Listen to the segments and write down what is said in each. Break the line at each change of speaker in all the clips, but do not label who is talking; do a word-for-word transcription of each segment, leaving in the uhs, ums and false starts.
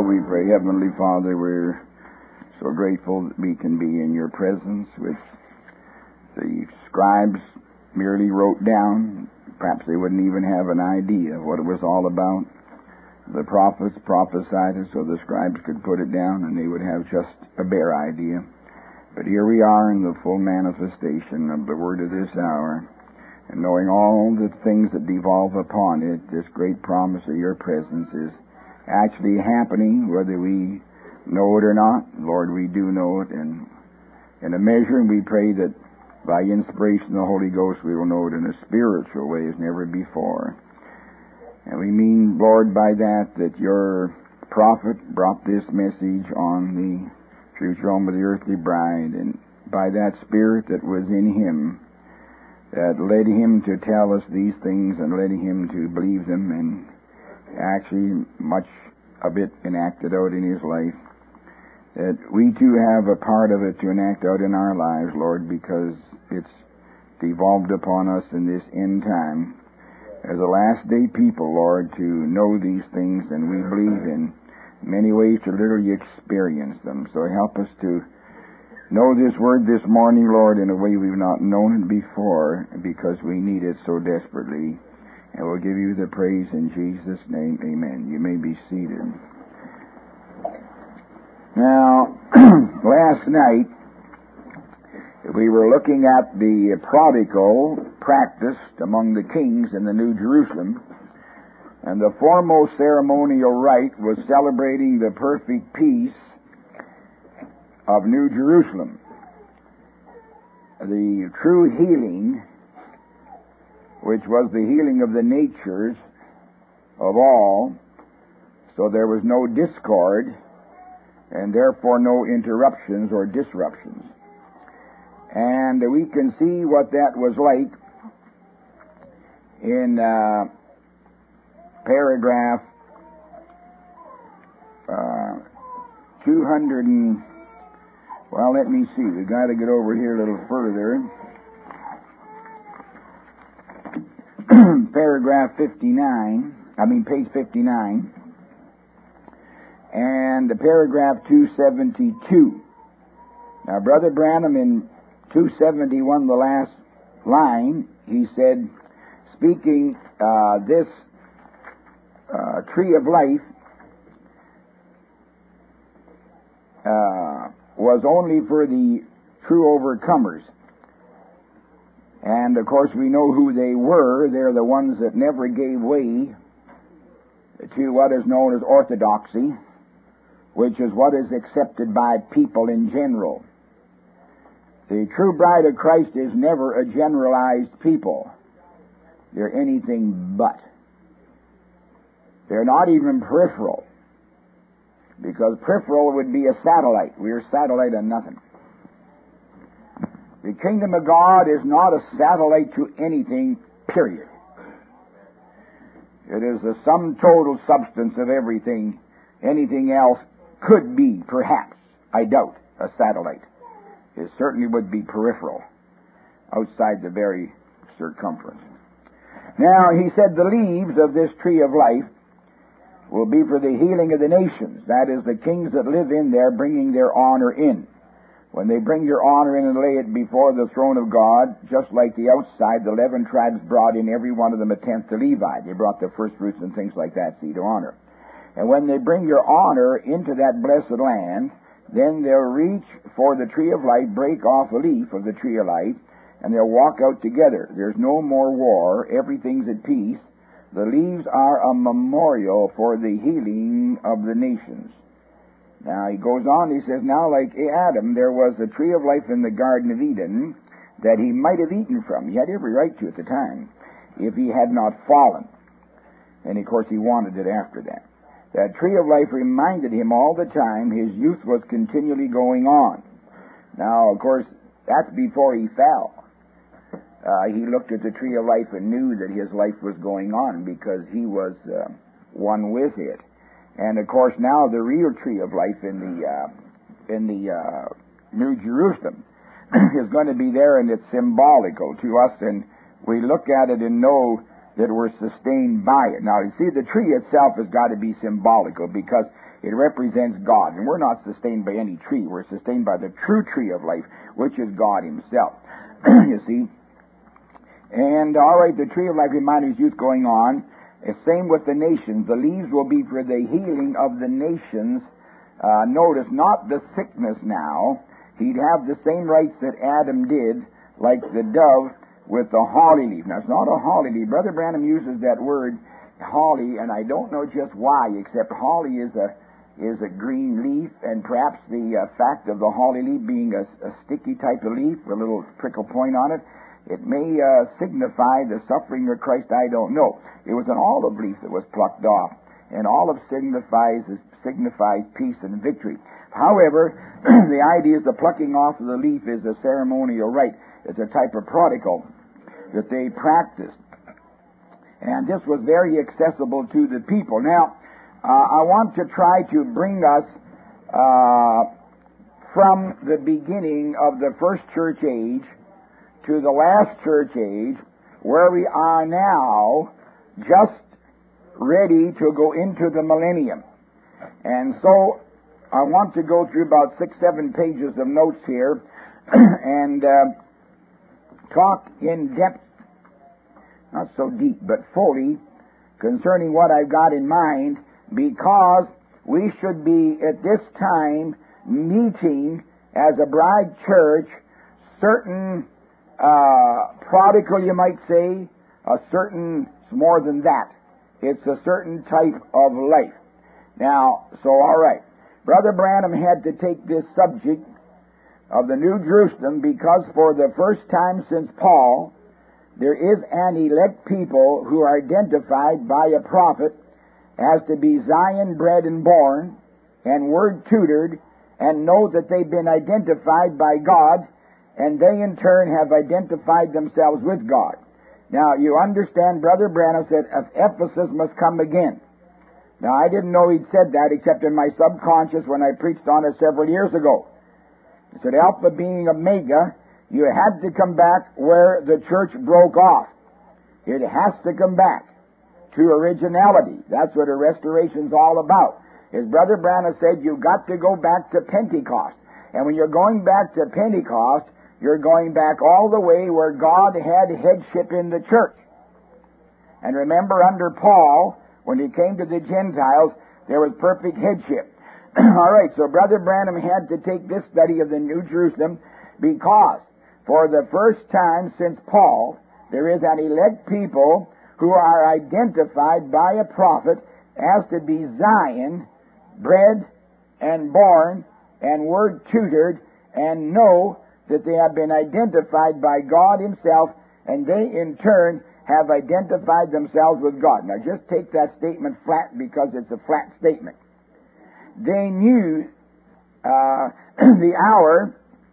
we pray. Heavenly Father, we're so grateful that we can be in your presence, which the scribes merely wrote down. Perhaps they wouldn't even have an idea of what it was all about. The prophets prophesied it so the scribes could put it down and they would have just a bare idea. But here we are in the full manifestation of the word of this hour, and knowing all the things that devolve upon it, this great promise of your presence is actually happening, whether we know it or not. Lord, we do know it, and in a measure, and we pray that by inspiration of the Holy Ghost we will know it in a spiritual way as never before. And we mean, Lord, by that, that your prophet brought this message on the future home of the earthly bride, and by that Spirit that was in him, that led him to tell us these things and led him to believe them, and actually much of it enacted out in his life, that we too have a part of it to enact out in our lives, Lord, because it's devolved upon us in this end time as a last day people, Lord, to know these things, and we believe in many ways to literally experience them. So help us to know this word this morning, Lord, in a way we've not known it before, because we need it so desperately. And we'll give you the praise in Jesus' name. Amen. You may be seated. Now, last night, we were looking at the prodigal practiced among the kings in the New Jerusalem, and the foremost ceremonial rite was celebrating the perfect peace of New Jerusalem. The true healing, which was the healing of the natures of all, so there was no discord, and therefore no interruptions or disruptions. And we can see what that was like in uh, paragraph uh, two hundred and, well, let me see, we've got to get over here a little further. Paragraph fifty-nine, I mean page fifty-nine, and paragraph two seventy-two. Now, Brother Branham in two seventy-one, the last line, he said, speaking uh, this uh, tree of life uh, was only for the true overcomers. And, of course, we know who they were. They're the ones that never gave way to what is known as orthodoxy, which is what is accepted by people in general. The true bride of Christ is never a generalized people. They're anything but. They're not even peripheral, because peripheral would be a satellite. We're a satellite of nothing. The kingdom of God is not a satellite to anything, period. It is the sum total substance of everything. Anything else could be, perhaps, I doubt, a satellite. It certainly would be peripheral, outside the very circumference. Now, he said the leaves of this tree of life will be for the healing of the nations. That is, the kings that live in there bringing their honor in. When they bring their honor in and lay it before the throne of God, just like the outside, the eleven tribes brought in every one of them a tenth to Levi. They brought their first fruits and things like that, seed of honor. And when they bring their honor into that blessed land, then they'll reach for the tree of life, break off a leaf of the tree of life, and they'll walk out together. There's no more war. Everything's at peace. The leaves are a memorial for the healing of the nations. Now, he goes on, he says, now like Adam, there was a tree of life in the Garden of Eden that he might have eaten from. He had every right to at the time, if he had not fallen. And, of course, he wanted it after that. That tree of life reminded him all the time his youth was continually going on. Now, of course, that's before he fell. Uh, he looked at the tree of life and knew that his life was going on because he was uh, one with it. And, of course, now the real tree of life in the uh, in the uh, New Jerusalem is going to be there, and it's symbolical to us, and we look at it and know that were sustained by it. Now, you see, the tree itself has got to be symbolical because it represents God. And we're not sustained by any tree. We're sustained by the true tree of life, which is God himself. You see? And, all right, the tree of life reminded youth going on. The same with the nations. The leaves will be for the healing of the nations. Uh, notice, not the sickness now. He'd have the same rights that Adam did, like the dove with the holly leaf. Now, it's not a holly leaf. Brother Branham uses that word, holly, and I don't know just why, except holly is a is a green leaf, and perhaps the uh, fact of the holly leaf being a, a sticky type of leaf with a little prickle point on it, it may uh, signify the suffering of Christ. I don't know. It was an olive leaf that was plucked off, and olive signifies signifies peace and victory. However, the idea is the plucking off of the leaf is a ceremonial rite. It's a type of prodigal that they practiced. And this was very accessible to the people. Now, uh, I want to try to bring us uh, from the beginning of the first church age to the last church age, where we are now just ready to go into the millennium. And so I want to go through about six, seven pages of notes here and uh, talk in depth, not so deep, but fully, concerning what I've got in mind, because we should be at this time meeting as a bride church certain uh, prodigal, you might say, a certain, it's more than that. It's a certain type of life. Now, so all right. Brother Branham had to take this subject of the New Jerusalem because for the first time since Paul, there is an elect people who are identified by a prophet as to be Zion bred and born and word tutored and know that they've been identified by God, and they in turn have identified themselves with God. Now, you understand, Brother Branham said, Ephesus must come again. Now, I didn't know he'd said that except in my subconscious when I preached on it several years ago. He said, Alpha being Omega, you had to come back where the church broke off. It has to come back to originality. That's what a restoration's all about. As Brother Branham said, you've got to go back to Pentecost. And when you're going back to Pentecost, you're going back all the way where God had headship in the church. And remember, under Paul, when he came to the Gentiles, there was perfect headship. All right, so Brother Branham had to take this study of the New Jerusalem because for the first time since Paul, there is an elect people who are identified by a prophet as to be Zion, bred and born and word tutored, and know that they have been identified by God himself, and they in turn have identified themselves with God. Now just take that statement flat because it's a flat statement. They knew uh, the hour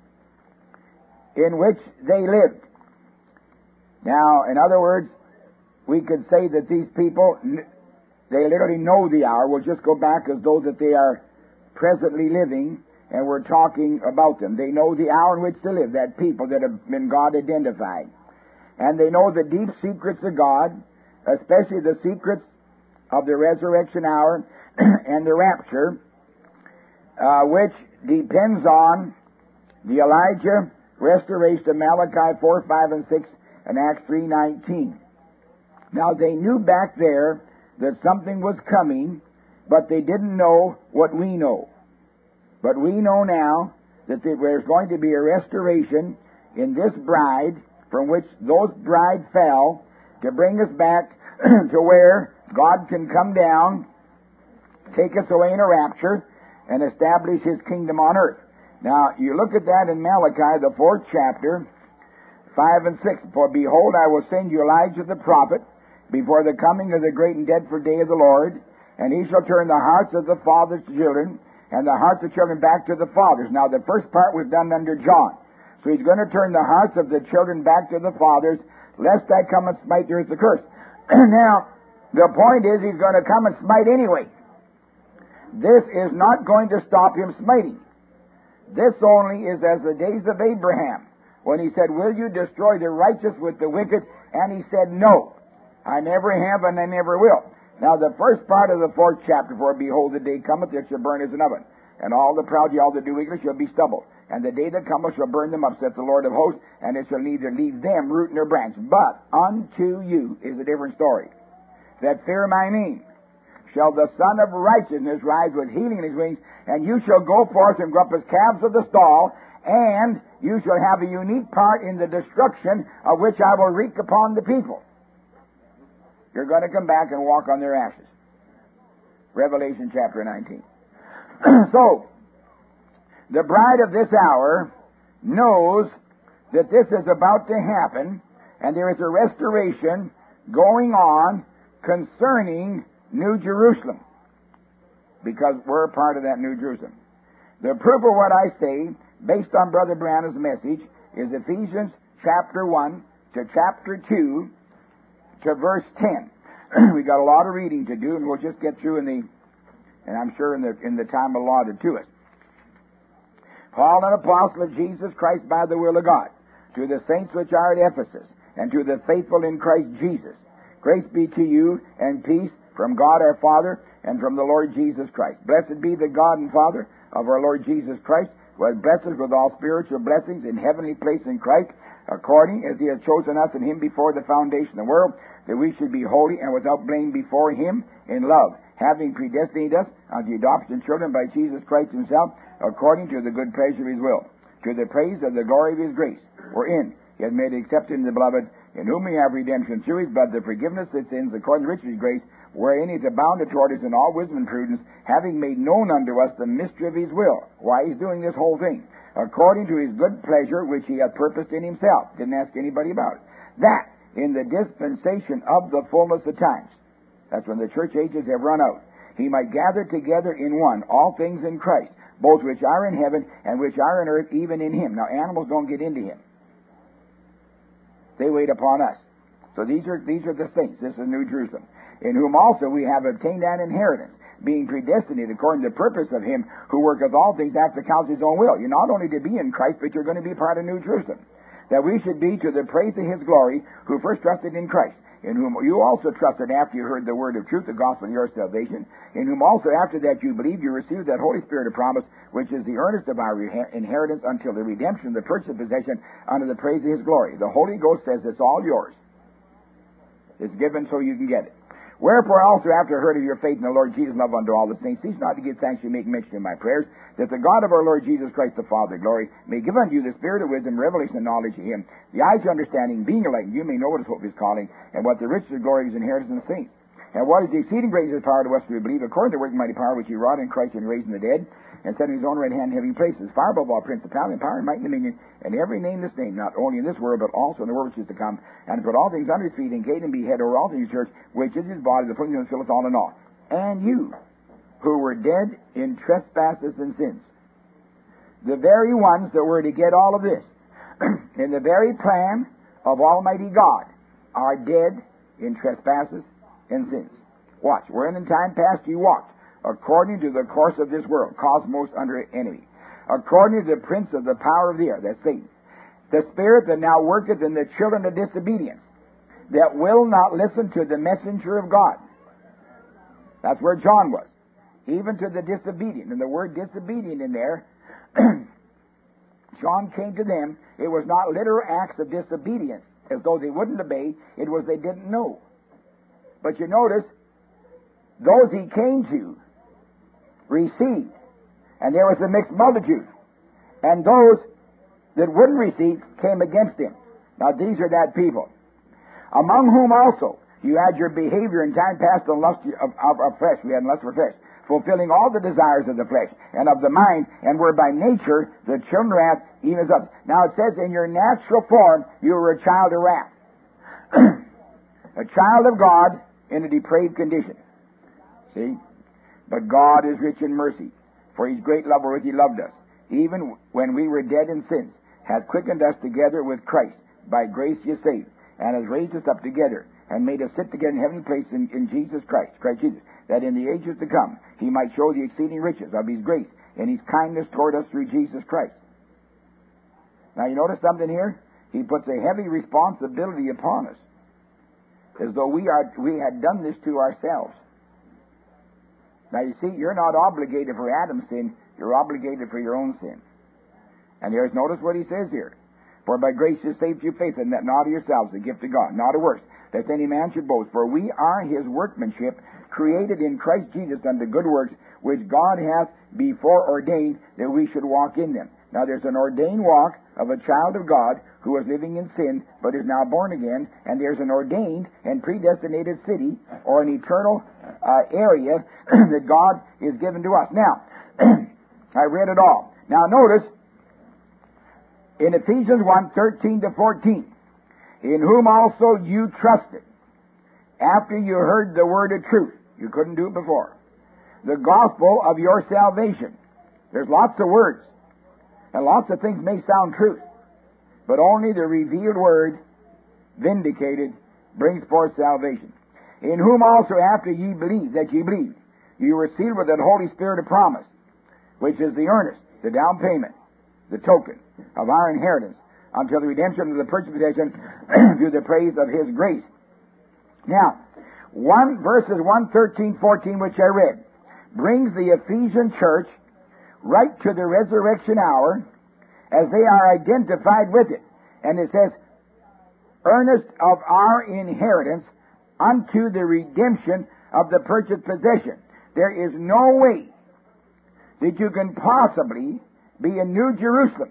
in which they lived. Now, in other words, we could say that these people, they literally know the hour. We'll just go back as though that they are presently living, and we're talking about them. They know the hour in which they live, that people that have been God identified. And they know the deep secrets of God, especially the secrets of the resurrection hour and the rapture, uh, which depends on the Elijah restoration of Malachi four, five, and six, and Acts three nineteen. Now, they knew back there that something was coming, but they didn't know what we know. But we know now that there's going to be a restoration in this bride from which those bride fell to bring us back to where God can come down, take us away in a rapture, and establish his kingdom on earth. Now, you look at that in Malachi, the fourth chapter, five and six. For behold, I will send you Elijah the prophet before the coming of the great and dreadful day of the Lord, and he shall turn the hearts of the fathers to children, and the hearts of children back to the fathers. Now, the first part was done under John. So he's going to turn the hearts of the children back to the fathers, lest I come and smite the earth with a curse. Now, the point is he's going to come and smite anyway. This is not going to stop him smiting. This only is as the days of Abraham, when he said, will you destroy the righteous with the wicked? And he said, no. I never have and I never will. Now the first part of the fourth chapter, for behold, the day cometh that shall burn as an oven, and all the proud, yea, all that do wickedly shall be stubble. And the day that cometh shall burn them up, saith the Lord of hosts, and it shall neither leave them root nor branch. But unto you is a different story. That fear my name shall the Son of Righteousness rise with healing in his wings, and you shall go forth and grow up as calves of the stall, and you shall have a unique part in the destruction of which I will wreak upon the people. You're going to come back and walk on their ashes. Revelation chapter nineteen. So, the bride of this hour knows that this is about to happen, and there is a restoration going on concerning New Jerusalem, because we're a part of that New Jerusalem. The proof of what I say, based on Brother Branham's message, is Ephesians chapter one to chapter two to verse ten. We got a lot of reading to do, and we'll just get through in the, and I'm sure in the in the time allotted to us. Paul, an apostle of Jesus Christ by the will of God, to the saints which are at Ephesus, and to the faithful in Christ Jesus, grace be to you and peace from God our Father and from the Lord Jesus Christ. Blessed be the God and Father of our Lord Jesus Christ, who has blessed us with all spiritual blessings in heavenly places in Christ, according as he has chosen us in him before the foundation of the world, that we should be holy and without blame before him in love, having predestinated us unto the adoption of children by Jesus Christ himself, according to the good pleasure of his will, to the praise of the glory of his grace, wherein he has made accepted in the beloved, in whom we have redemption through his blood, the forgiveness of sins, according to the riches of his grace, wherein he has abounded toward us in all wisdom and prudence, having made known unto us the mystery of his will. Why he's doing this whole thing? According to his good pleasure, which he hath purposed in himself. Didn't ask anybody about it. That, in the dispensation of the fullness of times, that's when the church ages have run out, he might gather together in one all things in Christ, both which are in heaven and which are in earth, even in him. Now, animals don't get into him. They wait upon us. So these are these are the saints. This is New Jerusalem, in whom also we have obtained an inheritance, being predestinated according to the purpose of him who worketh all things after the counsel of his own will. You're not only to be in Christ, but you're going to be part of New Jerusalem, that we should be to the praise of his glory, who first trusted in Christ, in whom you also trusted after you heard the word of truth, the gospel of your salvation, in whom also after that you believed, you received that Holy Spirit of promise, which is the earnest of our inheritance until the redemption of the purchase of possession unto the praise of his glory. The Holy Ghost says it's all yours. It's given so you can get it. Wherefore also, after I heard of your faith in the Lord Jesus, love unto all the saints, cease not to give thanks and make mention in my prayers, that the God of our Lord Jesus Christ, the Father of glory, may give unto you the spirit of wisdom, revelation, and knowledge of him, the eyes of understanding, being enlightened, you may know what is hope of his calling, and what the riches of glory of his inheritance in the saints, and what is the exceeding greatness of his power to us who believe, according to the working mighty power which he wrought in Christ and raised from the dead, and set in his own right hand heavenly places, far above all principality and power and might and dominion, and every name this name, not only in this world, but also in the world which is to come, and put all things under his feet, and gave him be head over all things, church, which is his body, the fullness of filleth all in all. And you, who were dead in trespasses and sins, the very ones that were to get all of this, in the very plan of Almighty God, are dead in trespasses and sins. Watch, wherein in time past you walked, according to the course of this world, cosmos under enemy, according to the prince of the power of the air, that's Satan, the spirit that now worketh in the children of disobedience, that will not listen to the messenger of God. That's where John was. Even to the disobedient. And the word disobedient in there, John came to them. It was not literal acts of disobedience, as though they wouldn't obey. It was they didn't know. But you notice, those he came to received, and there was a mixed multitude. And those that wouldn't receive came against him. Now these are that people, among whom also you had your behavior in time past in lust of, of, of flesh. We had lust for flesh, fulfilling all the desires of the flesh and of the mind, and were by nature the children of wrath, even as others. Now it says, in your natural form you were a child of wrath, a child of God in a depraved condition. See? But God is rich in mercy, for his great love wherewith he loved us, even when we were dead in sins, hath quickened us together with Christ. By grace ye are saved, and has raised us up together, and made us sit together in heavenly places in, in Jesus Christ, Christ Jesus, that in the ages to come he might show the exceeding riches of his grace and his kindness toward us through Jesus Christ. Now you notice something here? He puts a heavy responsibility upon us. as though we are we had done this to ourselves. Now you see, you're not obligated for Adam's sin, you're obligated for your own sin. And there's, notice what he says here. For by grace you saved through faith, and that not of yourselves, the gift of God, not of works, lest any man should boast. For we are his workmanship, created in Christ Jesus unto good works, which God hath before ordained that we should walk in them. Now there's an ordained walk of a child of God who was living in sin, but is now born again, and there's an ordained and predestinated city, or an eternal uh, area that God is given to us. Now, I read it all. Now notice, in Ephesians one, thirteen to fourteen, in whom also you trusted, after you heard the word of truth. You couldn't do it before. The gospel of your salvation. There's lots of words, and lots of things may sound truth, but only the revealed word, vindicated, brings forth salvation. In whom also after ye believed, that ye believed, you were sealed with that Holy Spirit of promise, which is the earnest, the down payment, the token of our inheritance, until the redemption of the purchased possession through the praise of his grace. Now, one verses one, thirteen, fourteen, which I read, brings the Ephesian church right to the resurrection hour, as they are identified with it. And it says, earnest of our inheritance unto the redemption of the purchased possession. There is no way that you can possibly be in New Jerusalem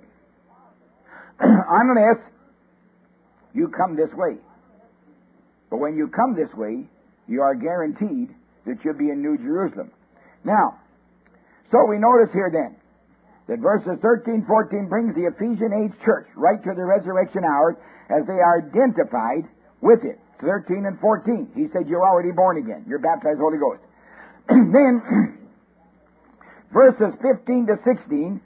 unless you come this way. But when you come this way, you are guaranteed that you'll be in New Jerusalem. Now, so we notice here then that verses thirteen, fourteen brings the Ephesian age church right to the resurrection hour as they are identified with it. thirteen and fourteen. He said, you're already born again. You're baptized Holy Ghost. Then, verses fifteen to sixteen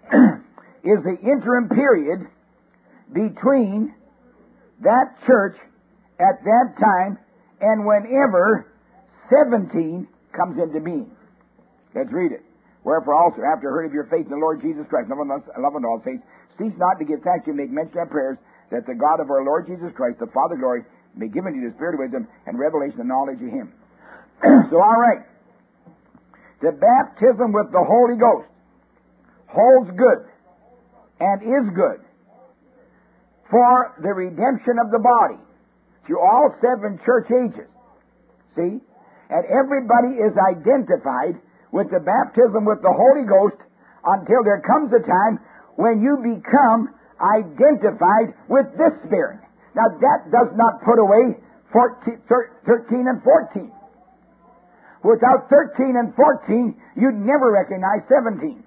is the interim period between that church at that time and whenever seventeen comes into being. Let's read it. Wherefore also, after heard of your faith in the Lord Jesus Christ, love unto all saints, cease not to give thanks, you make mention of prayers, that the God of our Lord Jesus Christ, the Father of glory, may give unto you the spirit of wisdom and revelation and knowledge of him. So, all right. The baptism with the Holy Ghost holds good and is good for the redemption of the body through all seven church ages. See? And everybody is identified with the baptism with the Holy Ghost until there comes a time when you become identified with this Spirit. Now that does not put away fourteen, thirteen and fourteen. Without thirteen and fourteen, you'd never recognize seventeen.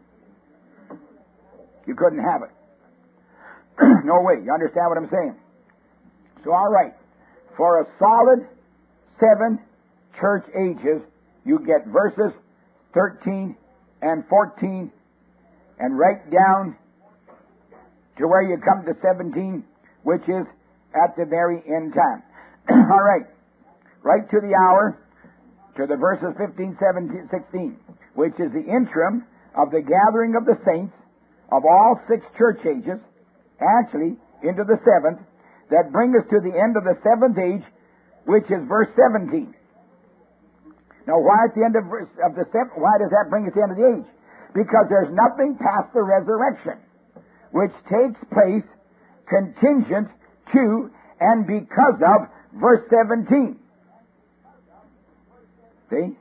You couldn't have it. No way. You understand what I'm saying? So, all right. For a solid seven church ages, you get verses thirteen and fourteen, and right down to where you come to seventeen, which is at the very end time. All right. Right to the hour, to the verses fifteen, seventeen, sixteen, which is the interim of the gathering of the saints of all six church ages, actually into the seventh, that bring us to the end of the seventh age, which is verse seventeen. Now, why at the end of, verse, of the seventh? Why does that bring us to the end of the age? Because there's nothing past the resurrection, which takes place contingent to and because of verse seventeen. See?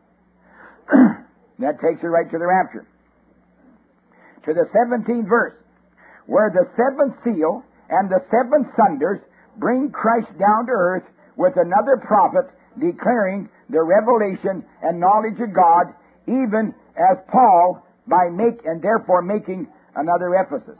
That takes you right to the rapture. To the seventeenth verse, where the seventh seal and the seven thunders bring Christ down to earth with another prophet declaring the revelation and knowledge of God, even as Paul, by make and therefore making another Ephesus.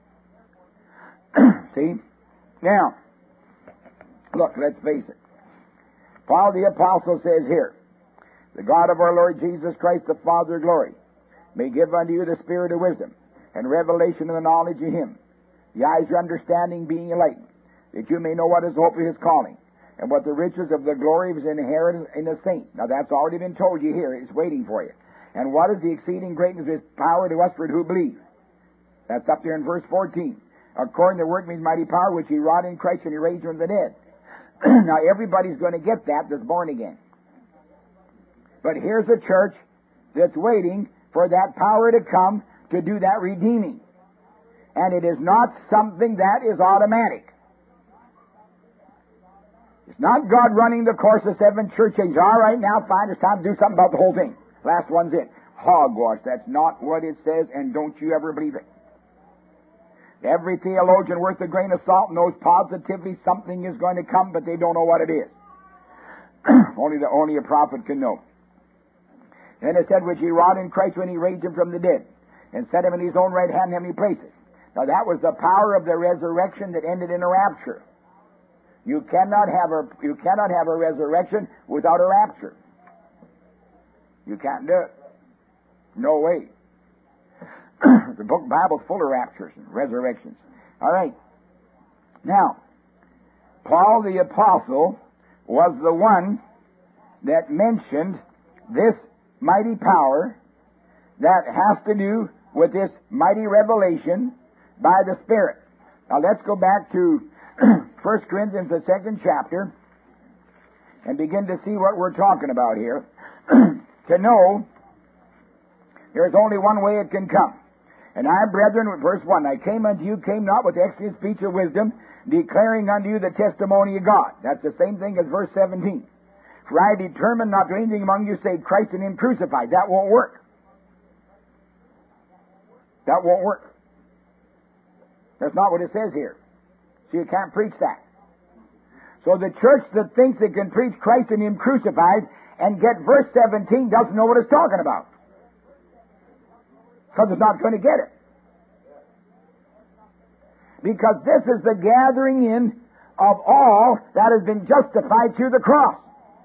See? Now, look, let's face it. Paul the Apostle says here, the God of our Lord Jesus Christ, the Father of glory, may give unto you the spirit of wisdom and revelation of the knowledge of him, the eyes of your understanding being enlightened, that you may know what is the hope of his calling, and what the riches of the glory of his inheritance in the saints. Now that's already been told you here. It's waiting for you. And what is the exceeding greatness of his power to us for who believe? That's up there in verse fourteen. According to the workman's mighty power, which he wrought in Christ when he raised him from the dead. Now, everybody's going to get that that's born again. But here's a church that's waiting for that power to come to do that redeeming. And it is not something that is automatic. It's not God running the course of seven church ages. All right, now, fine, it's time to do something about the whole thing. Last one's it. Hogwash. That's not what it says, and don't you ever believe it. Every theologian worth a grain of salt knows positively something is going to come, but they don't know what it is. only the only a prophet can know. Then it said, which he wrought in Christ when he raised him from the dead, and set him in his own right hand in heavenly places. Now that was the power of the resurrection that ended in a rapture. You cannot have a you cannot have a resurrection without a rapture. You can't do it. No way. The book Bible's full of raptures and resurrections. All right. Now, Paul the Apostle was the one that mentioned this mighty power that has to do with this mighty revelation by the Spirit. Now let's go back to First Corinthians, the second chapter, and begin to see what we're talking about here. To know there's only one way it can come. And I, brethren, verse one, I came unto you, came not with excellent speech of wisdom, declaring unto you the testimony of God. That's the same thing as verse seventeen. For I determined not to anything among you save Christ and him crucified. That won't work. That won't work. That's not what it says here. So you can't preach that. So the church that thinks it can preach Christ and him crucified and get verse seventeen doesn't know what it's talking about. Because it's not going to get it. Because this is the gathering in of all that has been justified through the cross.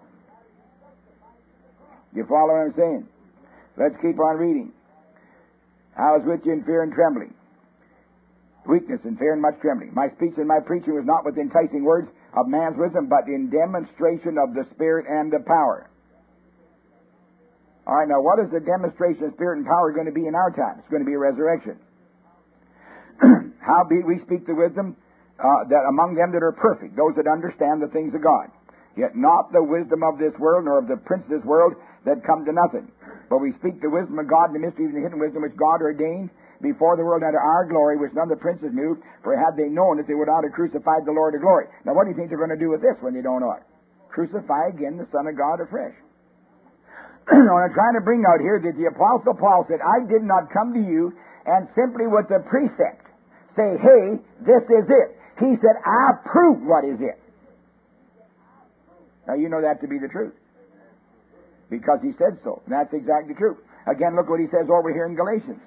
You follow what I'm saying? Let's keep on reading. I was with you in fear and trembling. Weakness and fear and much trembling. My speech and my preaching was not with enticing words of man's wisdom, but in demonstration of the Spirit and of power. All right, now what is the demonstration of Spirit and power going to be in our time? It's going to be a resurrection. Howbeit we speak the wisdom uh, that among them that are perfect, those that understand the things of God. Yet not the wisdom of this world, nor of the prince of this world, that come to nothing. But we speak the wisdom of God, the mysteries and the hidden wisdom which God ordained before the world unto our glory, which none of the princes knew, for had they known it, they would not have crucified the Lord of glory. Now what do you think they're going to do with this when they don't know it? Crucify again the Son of God afresh. What I'm trying to bring out here that the Apostle Paul said, I did not come to you and simply with the precept say, hey, this is it. He said, I proved what is it. Now you know that to be the truth. Because he said so. And that's exactly true. Again, look what he says over here in Galatians.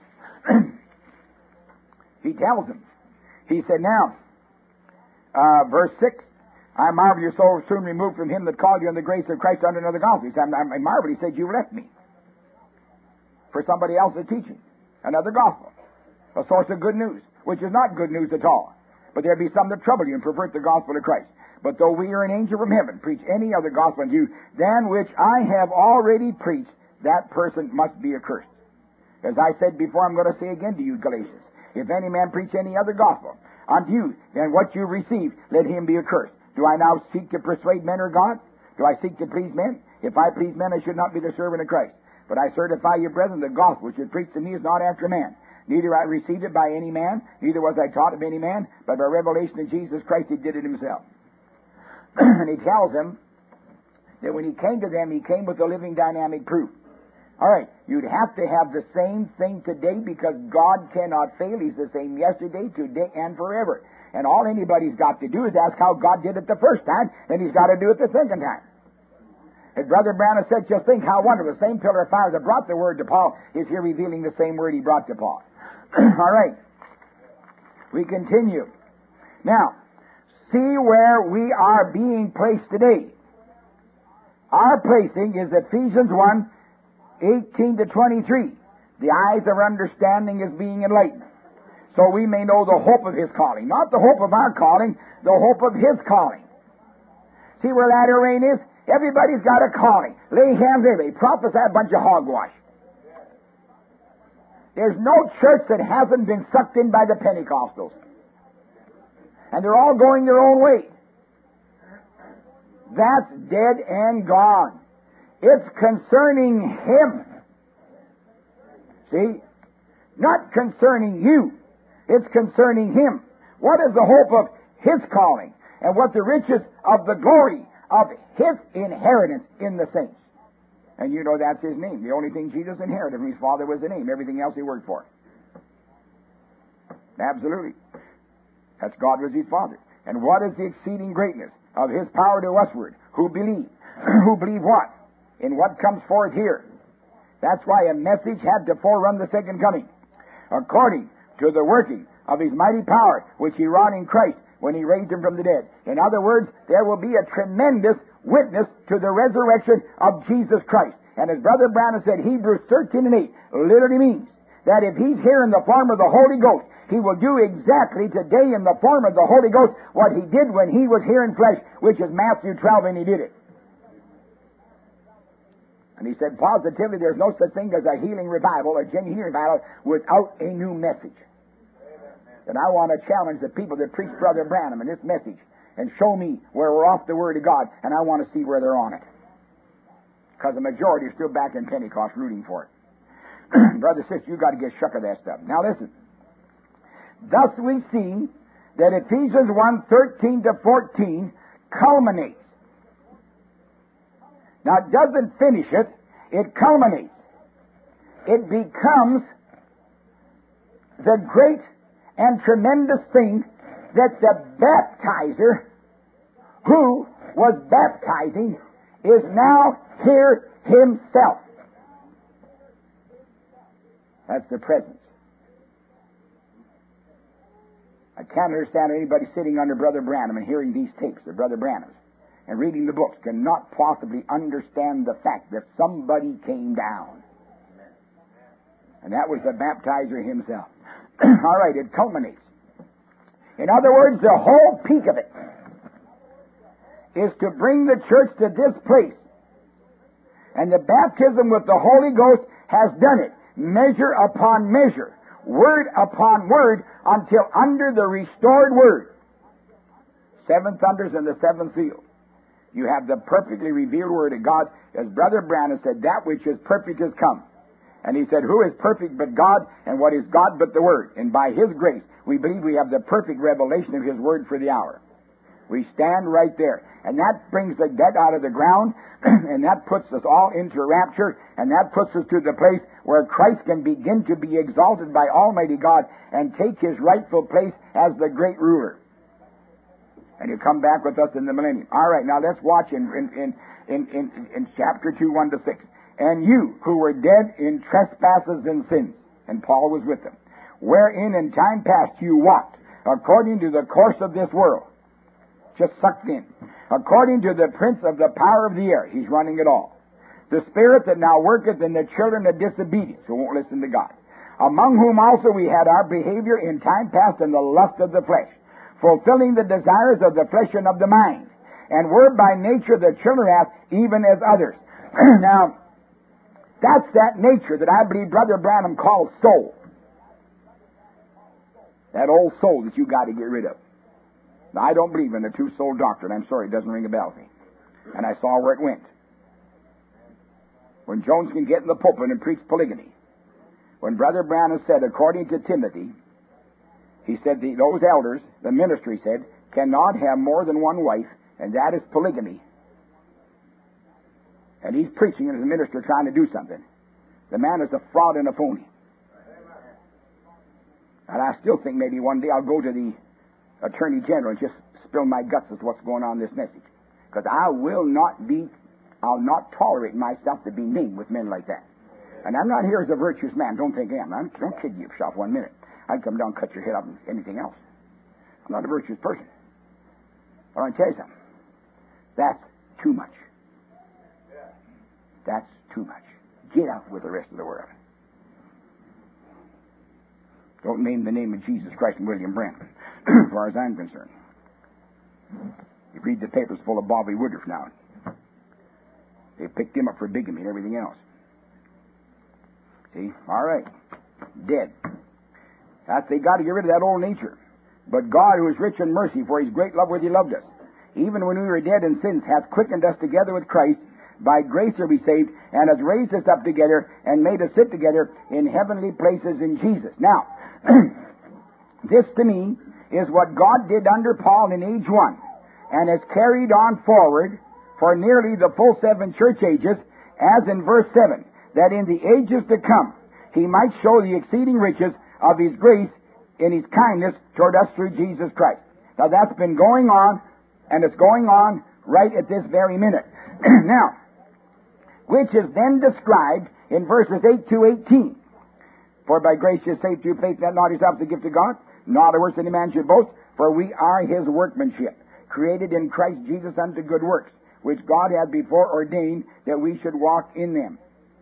He tells them. He said, now, uh, verse six, I marvel your soul soon removed from him that called you in the grace of Christ under another gospel. He said, I marvel. He said, you left me for somebody else's teaching. Another gospel. A source of good news, which is not good news at all. But there be some that trouble you and pervert the gospel of Christ. But though we are an angel from heaven, preach any other gospel unto you than which I have already preached, that person must be accursed. As I said before, I'm going to say again to you, Galatians, if any man preach any other gospel unto you than what you received, let him be accursed. Do I now seek to persuade men or God? Do I seek to please men? If I please men, I should not be the servant of Christ. But I certify you, brethren, the gospel which is preached to me is not after man. Neither I received it by any man, neither was I taught of any man, but by revelation of Jesus Christ he did it himself. And he tells them that when he came to them, he came with a living dynamic proof. All right, you'd have to have the same thing today because God cannot fail. He's the same yesterday, today, and forever. And all anybody's got to do is ask how God did it the first time, then he's got to do it the second time. As Brother Branham said, just think how wonderful. The same pillar of fire that brought the word to Paul is here revealing the same word he brought to Paul. All right, we continue. Now, see where we are being placed today. Our placing is Ephesians one, eighteen to twenty-three. The eyes of understanding is being enlightened, so we may know the hope of his calling. Not the hope of our calling, the hope of his calling. See where that rain is? Everybody's got a calling. Lay hands everybody. Prophesy a bunch of hogwash. There's no church that hasn't been sucked in by the Pentecostals. And they're all going their own way. that's dead and gone. It's concerning Him. See? Not concerning you. It's concerning Him. What is the hope of His calling? And what the riches of the glory of His inheritance in the saints? And you know that's His name. The only thing Jesus inherited from His Father was the name. Everything else He worked for. Absolutely. That's God was His Father. And what is the exceeding greatness of His power to usward, who believe? Who believe what? In what comes forth here. That's why a message had to forerun the second coming. According to the working of His mighty power, which He wrought in Christ when He raised Him from the dead. In other words, there will be a tremendous witness to the resurrection of Jesus Christ. And as Brother Branham said, Hebrews thirteen and eight literally means that if He's here in the form of the Holy Ghost, He will do exactly today in the form of the Holy Ghost what He did when He was here in flesh, which is Matthew twelve, and He did it. And he said positively there's no such thing as a healing revival, a genuine revival, without a new message. And I want to challenge the people that preach Brother Branham in this message and show me where we're off the Word of God, and I want to see where they're on it. Because the majority are still back in Pentecost rooting for it. Brother, sister, you've got to get shook of that stuff. Now listen. Thus we see that Ephesians one, thirteen to fourteen culminates. Now it doesn't finish it, it culminates. It becomes the great and tremendous thing that the baptizer who was baptizing is now here himself. That's the presence. I can't understand anybody sitting under Brother Branham and hearing these tapes of Brother Branham's and reading the books cannot possibly understand the fact that somebody came down. And that was the baptizer himself. All right, it culminates. In other words, the whole peak of it is to bring the church to this place. And the baptism with the Holy Ghost has done it, measure upon measure, word upon word, until under the restored word. Seven thunders and the seventh seal. You have the perfectly revealed Word of God. As Brother Branham said, that which is perfect has come. And he said, who is perfect but God? And what is God but the Word? And by His grace, we believe we have the perfect revelation of His Word for the hour. We stand right there. And that brings the dead out of the ground, and that puts us all into rapture, and that puts us to the place where Christ can begin to be exalted by Almighty God and take His rightful place as the great ruler. And He'll come back with us in the millennium. All right, now let's watch in in in in, in chapter two, one to six. And you who were dead in trespasses and sins, and Paul was with them, wherein in time past you walked, according to the course of this world, just sucked in, according to the prince of the power of the air, he's running it all, the spirit that now worketh in the children of disobedience, who won't listen to God, among whom also we had our behavior in time past in the lust of the flesh, fulfilling the desires of the flesh and of the mind, and were by nature the children of wrath, even as others. Now, that's that nature that I believe Brother Branham called soul. That old soul that you got to get rid of. Now, I don't believe in the two-soul doctrine. I'm sorry, it doesn't ring a bell to me. And I saw where it went. When Jones can get in the pulpit and preach polygamy, when Brother Branham said, according to Timothy, he said the, those elders, the ministry said, cannot have more than one wife, and that is polygamy. And he's preaching as a minister trying to do something. The man is a fraud and a phony. And I still think maybe one day I'll go to the Attorney General and just spill my guts as to what's going on in this message. Because I will not be, I'll not tolerate myself to be named with men like that. And I'm not here as a virtuous man. Don't think I am. I'm, don't kid yourself one minute. I'd come down and cut your head off and anything else. I'm not a virtuous person. I want to tell you something. That's too much. That's too much. Get out with the rest of the world. Don't name the name of Jesus Christ and William Branham, as far as I'm concerned. You read the papers full of Bobby Woodruff now. They picked him up for bigamy and everything else. See? All right. Dead. That, they got to get rid of that old nature. But God, who is rich in mercy, for His great love wherewith He loved us, even when we were dead in sins, hath quickened us together with Christ. By grace are we saved, and hath raised us up together, and made us sit together in heavenly places in Jesus. Now, this to me is what God did under Paul in age one, and has carried on forward for nearly the full seven church ages, as in verse seven, that in the ages to come he might show the exceeding riches of his grace in his kindness toward us through Jesus Christ. Now that's been going on, and it's going on right at this very minute. Now, which is then described in verses eight to eighteen. For by grace you are saved through faith, that not yourselves the gift of God, not of works any man should boast, for we are his workmanship, created in Christ Jesus unto good works, which God had before ordained that we should walk in them.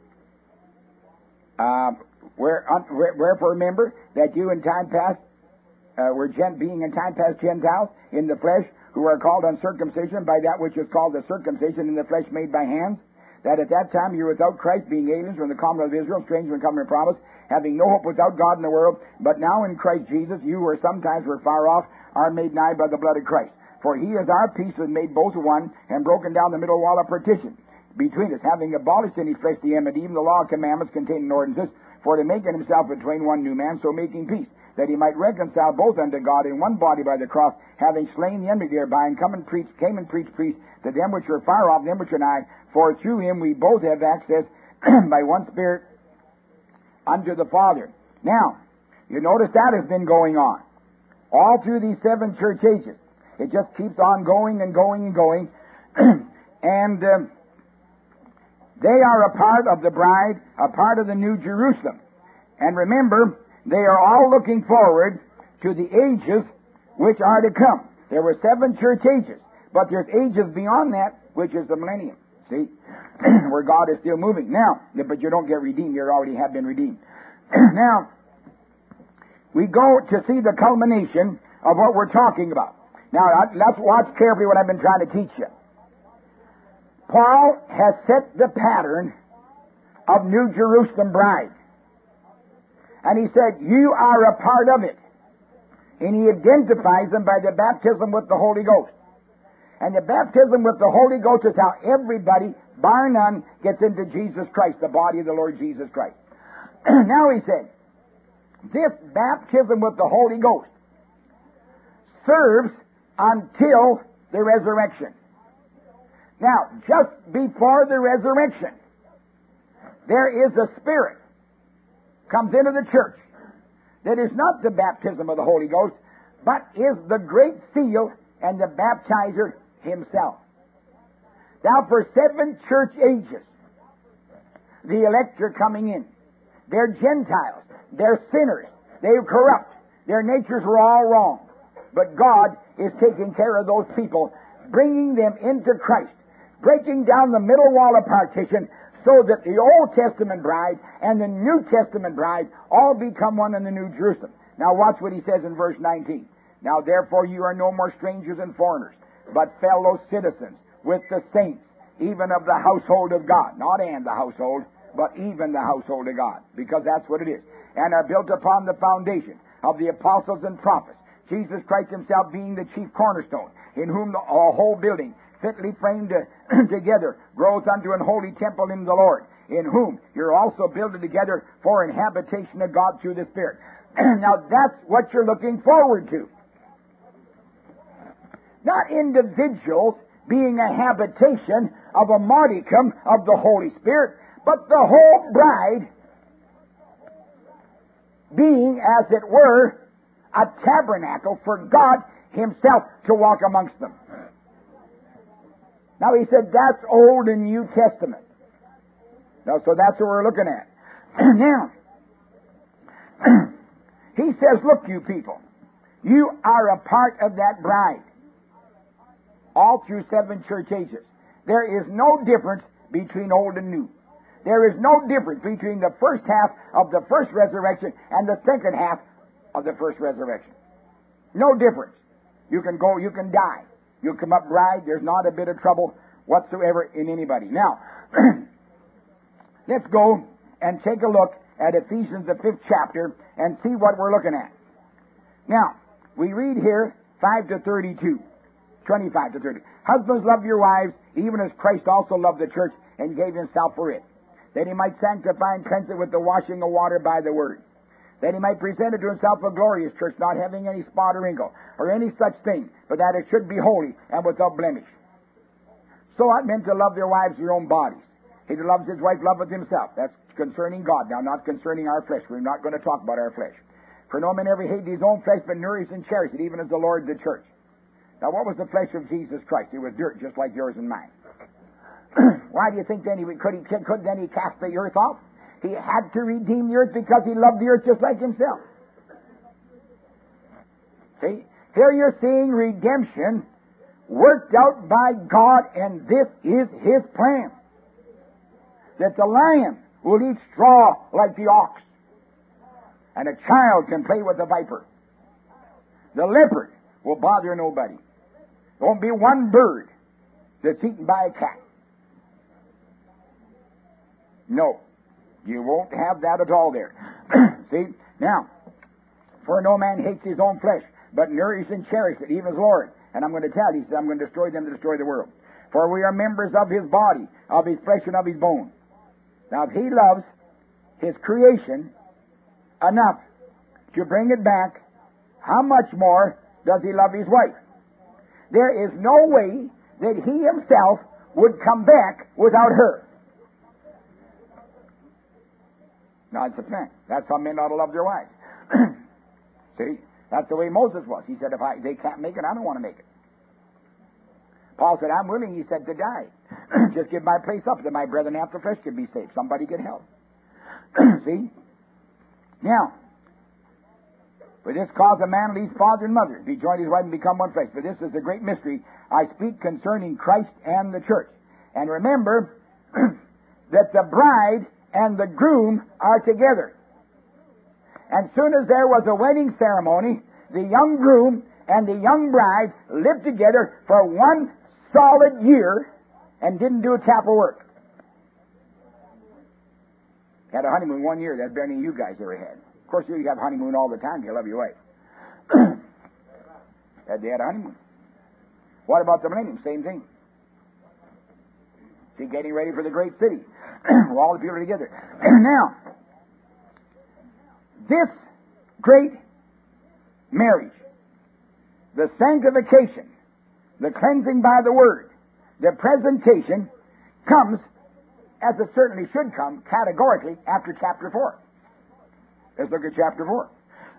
Uh, where, uh, wherefore remember that you in time past uh, were gent- being in time past Gentiles in the flesh, who are called uncircumcision by that which is called the circumcision in the flesh made by hands, that at that time you were without Christ, being aliens from the commonwealth of Israel, strangers from the covenant of promise, having no hope without God in the world. But now in Christ Jesus, you who sometimes were far off, are made nigh by the blood of Christ. For he is our peace, who made both one, and broken down the middle wall of partition between us, having abolished in his flesh the enmity, even the law of commandments containing ordinances, for to make in himself between one new man, so making peace, that he might reconcile both unto God in one body by the cross, having slain the enmity thereby, and come and preach, came and preached peace to them which are far off, them which are nigh. For through him we both have access by one Spirit unto the Father. Now, you notice that has been going on all through these seven church ages. It just keeps on going and going and going. and um, they are a part of the bride, a part of the New Jerusalem. And remember, they are all looking forward to the ages which are to come. There were seven church ages, but there's ages beyond that, which is the millennium. See? Where God is still moving. Now, but you don't get redeemed. You already have been redeemed. Now, we go to see the culmination of what we're talking about. Now, let's watch carefully what I've been trying to teach you. Paul has set the pattern of New Jerusalem bride. And he said, you are a part of it. And he identifies them by the baptism with the Holy Ghost. And the baptism with the Holy Ghost is how everybody, bar none, gets into Jesus Christ, the body of the Lord Jesus Christ. Now he said, this baptism with the Holy Ghost serves until the resurrection. Now, just before the resurrection, there is a Spirit comes into the church that is not the baptism of the Holy Ghost, but is the great seal and the baptizer himself. Now, for seven church ages, the elect are coming in. They're Gentiles. They're sinners. They're corrupt. Their natures were all wrong. But God is taking care of those people, bringing them into Christ, breaking down the middle wall of partition, so that the Old Testament bride and the New Testament bride all become one in the New Jerusalem. Now watch what he says in verse nineteen. Now therefore you are no more strangers and foreigners, but fellow citizens with the saints, even of the household of God. Not and the household, but even the household of God, because that's what it is. And are built upon the foundation of the apostles and prophets, Jesus Christ himself being the chief cornerstone, in whom the uh, whole building, fitly framed uh, together, groweth unto an holy temple in the Lord, in whom you're also builded together for an habitation of God through the Spirit. Now that's what you're looking forward to. Not individuals being a habitation of a modicum of the Holy Spirit, but the whole bride being, as it were, a tabernacle for God himself to walk amongst them. Now he said that's Old and New Testament. Now, so that's what we're looking at. Now, he says, look, you people, you are a part of that bride. All through seven church ages. There is no difference between old and new. There is no difference between the first half of the first resurrection and the second half of the first resurrection. No difference. You can go, you can die. You'll come up bride. There's not a bit of trouble whatsoever in anybody. Now, let's go and take a look at Ephesians, the fifth chapter, and see what we're looking at. Now, we read here five to thirty-two. twenty-five to thirty. Husbands, love your wives, even as Christ also loved the church and gave himself for it, that he might sanctify and cleanse it with the washing of water by the word, that he might present it to himself a glorious church, not having any spot or wrinkle, or any such thing, but that it should be holy and without blemish. So ought men to love their wives their own bodies. He that loves his wife loveth himself. That's concerning God now, not concerning our flesh. We're not going to talk about our flesh. For no man ever hated his own flesh, but nourished and cherished it, even as the Lord the church. Now, what was the flesh of Jesus Christ? It was dirt, just like yours and mine. Why do you think then he could he could then he cast the earth off? He had to redeem the earth because he loved the earth just like himself. See, here you're seeing redemption worked out by God, and this is his plan. That the lion will eat straw like the ox, and a child can play with the viper. The leopard will bother nobody. There won't be one bird that's eaten by a cat. No, you won't have that at all there. See, now, for no man hates his own flesh, but nourishes and cherishes it, even as Lord. And I'm going to tell you, he said, I'm going to destroy them to destroy the world. For we are members of his body, of his flesh and of his bone. Now, if he loves his creation enough to bring it back, how much more does he love his wife? There is no way that he himself would come back without her. Now, it's a fact. That's how men ought to love their wives. See? That's the way Moses was. He said, if I, they can't make it, I don't want to make it. Paul said, I'm willing, he said, to die. Just give my place up that my brethren after flesh can be saved. Somebody get help. See? Now, for this cause a man leaves father and mother, be joined his wife and become one flesh. For this is a great mystery. I speak concerning Christ and the church. And remember that the bride and the groom are together. And soon as there was a wedding ceremony, the young groom and the young bride lived together for one solid year and didn't do a tap of work. Had a honeymoon one year. That's better than you guys ever had. Of course, you have honeymoon all the time. You love your wife. Had they had a honeymoon. What about the millennium? Same thing. See, getting ready for the great city. All the people are together. Now, this great marriage, the sanctification, the cleansing by the word, the presentation, comes, as it certainly should come, categorically after chapter four. Let's look at chapter four.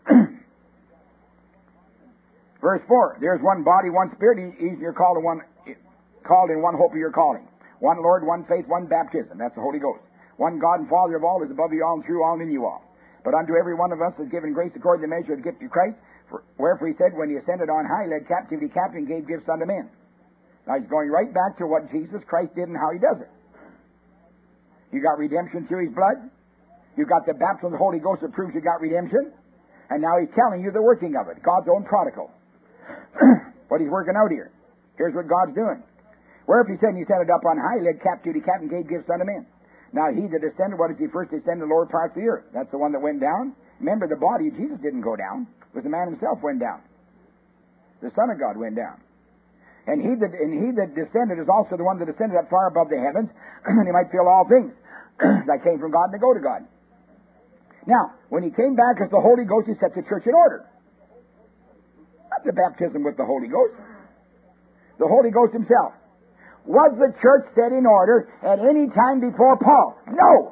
Verse four, there's one body, one spirit, each you're called in one, called in one hope of your calling. One Lord, one faith, one baptism. That's the Holy Ghost. One God and Father of all, is above you all and through all and in you all. But unto every one of us is given grace according to the measure of the gift of Christ. For, wherefore he said, when he ascended on high, he led captivity captive and gave gifts unto men. Now he's going right back to what Jesus Christ did and how he does it. You got redemption through his blood. You got the baptism of the Holy Ghost that proves you got redemption. And now he's telling you the working of it. God's own prodigal. What he's working out here. Here's what God's doing. Wherefore he said, and he ascended up on high, he led captivity captive and gave gifts unto men. Now he that descended, what is he first descended to the lower parts of the earth? That's the one that went down. Remember, the body of Jesus didn't go down. It was the man himself went down. The Son of God went down. And he that and he that descended is also the one that descended up far above the heavens, and he might fill all things. That came from God and to go to God. Now, when he came back as the Holy Ghost, he set the church in order. Not the baptism with the Holy Ghost. The Holy Ghost himself. Was the church set in order at any time before Paul? No.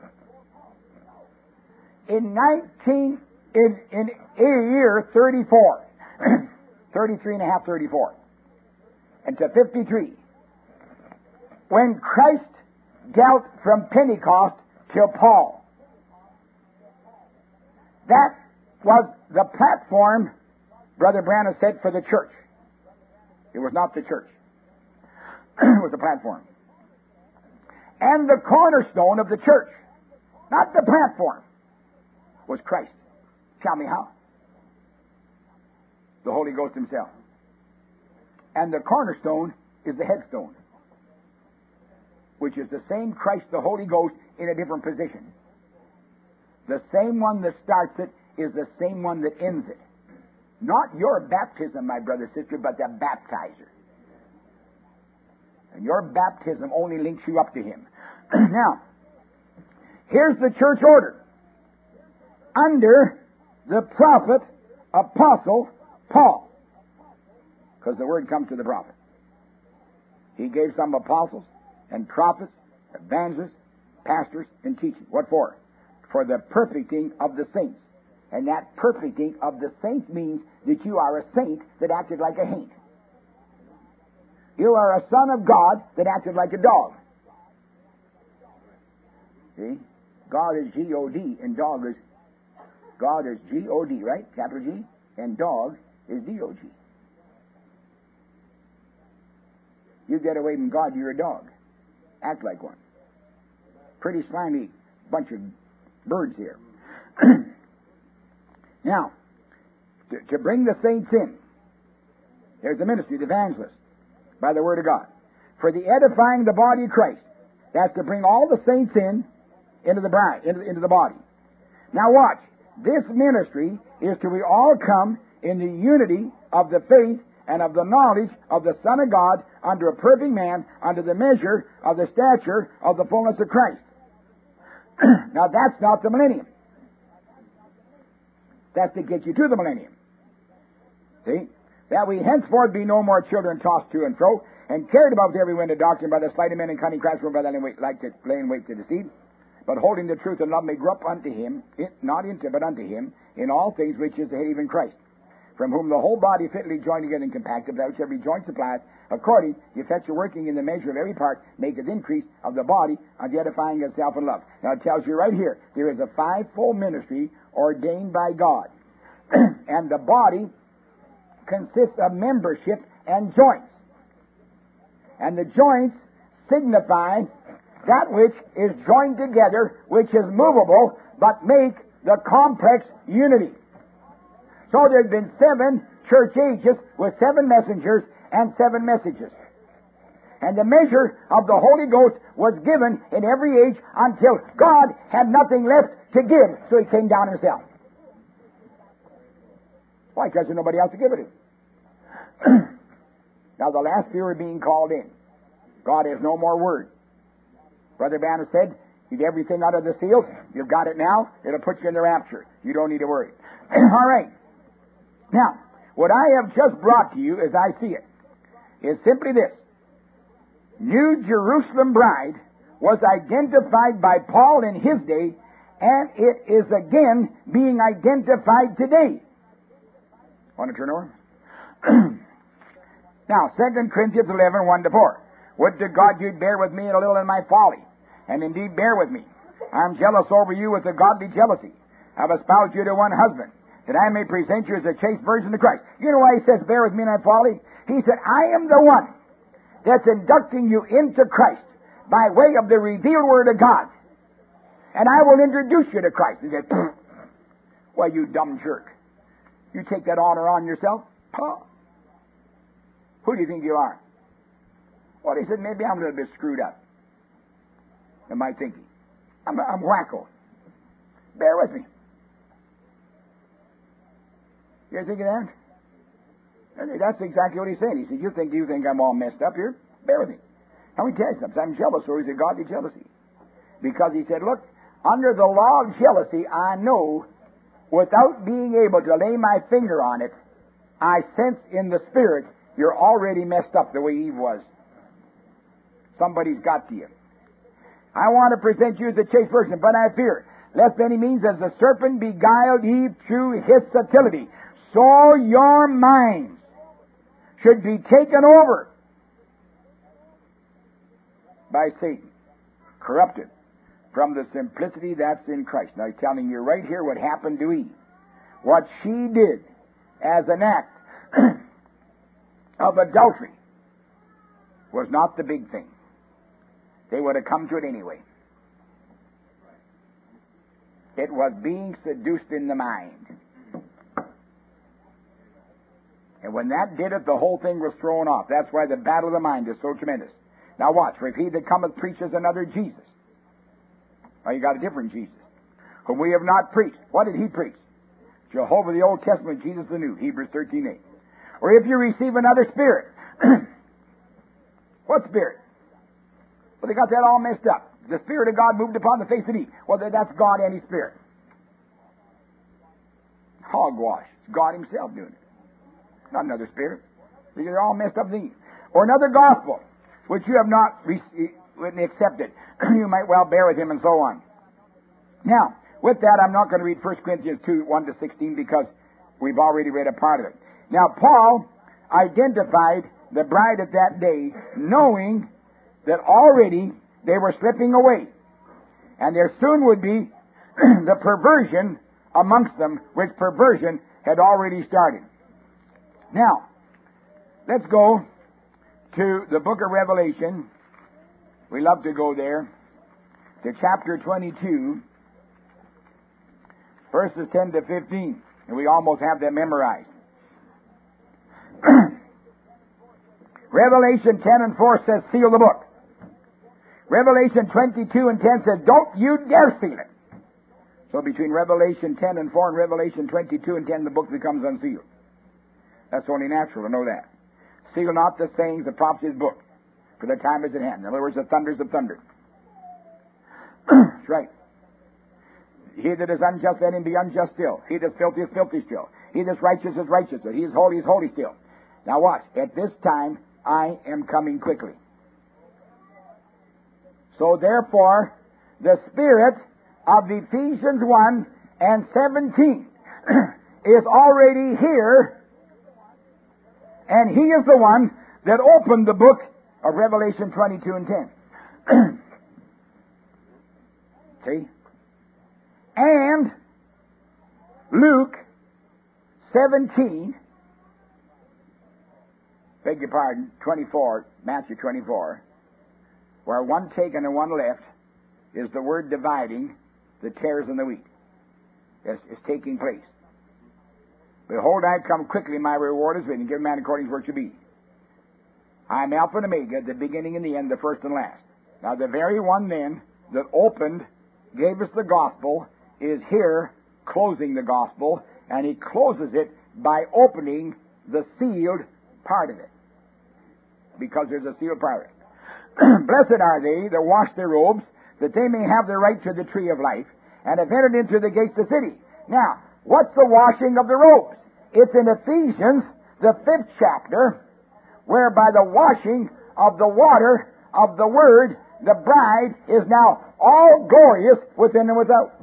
In nineteen in in year thirty-four, thirty-three and a half, thirty-four, and to fifty-three, when Christ dealt from Pentecost till Paul, that was the platform Brother Branham said for the church. It was not the church. It was the platform. And the cornerstone of the church, not the platform, was Christ. Tell me how. The Holy Ghost himself. And the cornerstone is the headstone, which is the same Christ, the Holy Ghost, in a different position. The same one that starts it is the same one that ends it. Not your baptism, my brother, sister, but the baptizer. And your baptism only links you up to Him. Now, here's the church order. Under the prophet, apostle, Paul. Because the word comes to the prophet. He gave some apostles and prophets, evangelists, pastors, and teachers. What for? For the perfecting of the saints. And that perfecting of the saints means that you are a saint that acted like a haint. You are a son of God that acted like a dog. See? God is G O D and dog is, God is G O D, right? Capital G. And dog is D O G. You get away from God, you're a dog. Act like one. Pretty slimy bunch of birds here. Now, to, to bring the saints in, there's a ministry, the evangelist, by the Word of God. For the edifying the body of Christ, that's to bring all the saints in into the bride, into, into the body. Now watch, this ministry is till we all come in the unity of the faith and of the knowledge of the Son of God unto a perfect man, unto the measure of the stature of the fullness of Christ. Now that's not the millennium. That's to get you to the millennium. See? That we henceforth be no more children tossed to and fro, and carried about with every wind of doctrine by the sleight of men and cunning craftsmen by that like to lay in wait to deceive, but holding the truth in love may grow up unto him, not into, but unto him, in all things which is the head, even Christ, from whom the whole body fitly joined together and compacted, without which every joint supplies, according the effectual working in the measure of every part, maketh increase of the body unto edifying itself in love. Now it tells you right here, there is a fivefold ministry ordained by God. And the body consists of membership and joints. And the joints signify that which is joined together, which is movable, but make the complex unity. So there's been seven church ages with seven messengers and seven messages. And the measure of the Holy Ghost was given in every age until God had nothing left to give, so He came down Himself. Why? Because there's nobody else to give it to. Now the last few are being called in. God has no more word. Brother Banner said, "Get everything out of the seals. You've got it now. It'll put you in the rapture. You don't need to worry." All right. Now, what I have just brought to you, as I see it, is simply this. New Jerusalem bride was identified by Paul in his day, and it is again being identified today. Want to turn over? Now, Second Corinthians eleven, one to four. Would to God you'd bear with me a little in my folly, and indeed bear with me. I am jealous over you with a godly jealousy. I have espoused you to one husband, that I may present you as a chaste virgin to Christ. You know why he says, bear with me in my folly? He said, I am the one that's inducting you into Christ by way of the revealed Word of God. And I will introduce you to Christ. He said, well, you dumb jerk. You take that honor on yourself? Huh? Who do you think you are? Well, he said, maybe I'm a little bit screwed up in my thinking. I'm, I'm wacko. Bear with me. You ever think of that? And that's exactly what he said. He said, you think you think I'm all messed up here? Bear with me. Now, let me tell you something. I'm jealous, so he's a godly jealousy. Because he said, look, under the law of jealousy, I know, without being able to lay my finger on it, I sense in the Spirit you're already messed up the way Eve was. Somebody's got to you. I want to present you as a chaste virgin, but I fear, lest by any means as the serpent beguiled Eve through his subtlety, so your minds should be taken over by Satan, corrupted from the simplicity that's in Christ. Now he's telling you right here what happened to Eve. What she did as an act of adultery was not the big thing. They would have come to it anyway. It was being seduced in the mind. And when that did it, the whole thing was thrown off. That's why the battle of the mind is so tremendous. Now watch, for if he that cometh preaches another Jesus. Now you got a different Jesus, whom we have not preached. What did he preach? Jehovah the Old Testament, Jesus the New, Hebrews thirteen eight. Or if you receive another spirit. What spirit? Well, they got that all messed up. The Spirit of God moved upon the face of the deep. Well, that's God and His Spirit. Hogwash. It's God Himself doing it. Not another spirit. They're all messed up things. Or another gospel, which you have not received, accepted. You might well bear with him, and so on. Now, with that, I'm not going to read First Corinthians two, one to sixteen, because we've already read a part of it. Now, Paul identified the bride at that day, knowing that already they were slipping away, and there soon would be the perversion amongst them, which perversion had already started. Now, let's go to the book of Revelation. We love to go there, to chapter twenty-two, verses ten to fifteen, and we almost have them memorized. Revelation ten and four says, seal the book. Revelation twenty-two and ten says, don't you dare seal it. So between Revelation ten and four and Revelation twenty-two and ten, the book becomes unsealed. That's only natural to know that. Seal not the sayings of prophecy's book, for the time is at hand. In other words, the thunders of thunder. That's right. He that is unjust, let him be unjust still. He that's filthy is filthy still. He that's righteous is righteous still. He is holy is holy still. Now watch. At this time, I am coming quickly. So therefore, the Spirit of Ephesians one and seventeen is already here, and He is the one that opened the book of Revelation twenty-two and ten. See? And Luke seventeen, beg your pardon, twenty-four, Matthew twenty-four, where one taken and one left, is the word dividing the tares and the wheat. Is, is taking place. Behold, I come quickly, my reward is written, give man according to his work to be. I am Alpha and Omega, the beginning and the end, the first and last. Now the very one then that opened, gave us the gospel, is here closing the gospel, and he closes it by opening the sealed part of it. Because there's a sealed part of it. Blessed are they that wash their robes, that they may have the right to the tree of life, and have entered into the gates of the city. Now, what's the washing of the robes? It's in Ephesians, the fifth chapter, whereby the washing of the water of the Word, the bride, is now all glorious within and without.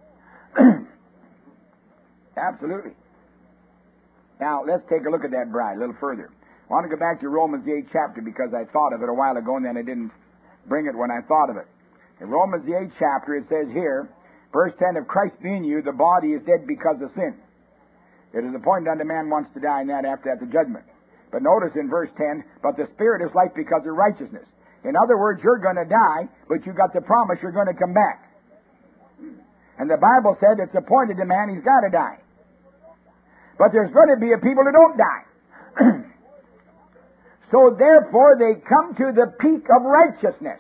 Absolutely. Now, let's take a look at that bride a little further. I want to go back to Romans the eighth chapter, because I thought of it a while ago and then I didn't bring it when I thought of it. In Romans the eighth chapter, it says here, verse ten, if Christ be in you, the body is dead because of sin. It is appointed unto man once to die, and that after that the judgment. But notice in verse ten, but the Spirit is life because of righteousness. In other words, you're going to die, but you got the promise you're going to come back. And the Bible said it's appointed to man, he's got to die. But there's going to be a people that don't die. So therefore, they come to the peak of righteousness.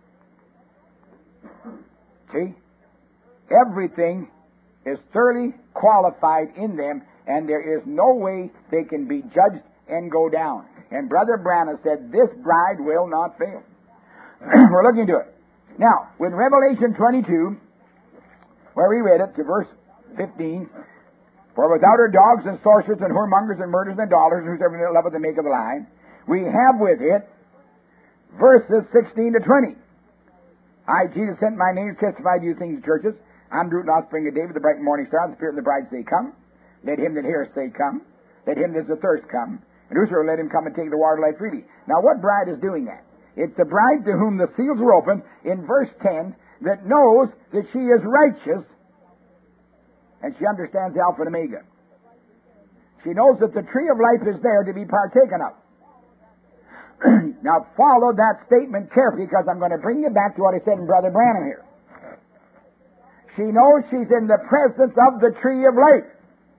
See? Everything is thoroughly qualified in them, and there is no way they can be judged and go down. And Brother Branham said, this bride will not fail. We're looking to it. Now, with Revelation twenty-two, where we read it to verse fifteen, for without her dogs and sorcerers and whoremongers and murderers and idolaters and whosoever that loveth the make of the lie, we have with it verses sixteen to twenty. I, Jesus, sent my name to testify to you things, churches. I'm the root and offspring of David, the bright morning star. The Spirit and the bride say, come. Let him that heareth say, come. Let him that is athirst come. And whosoever let him come and take the water of life freely. Now, what bride is doing that? It's the bride to whom the seals were opened in verse ten, that knows that she is righteous, and she understands Alpha and Omega. She knows that the tree of life is there to be partaken of. Now, follow that statement carefully, because I'm going to bring you back to what I said in Brother Branham here. She knows she's in the presence of the tree of life.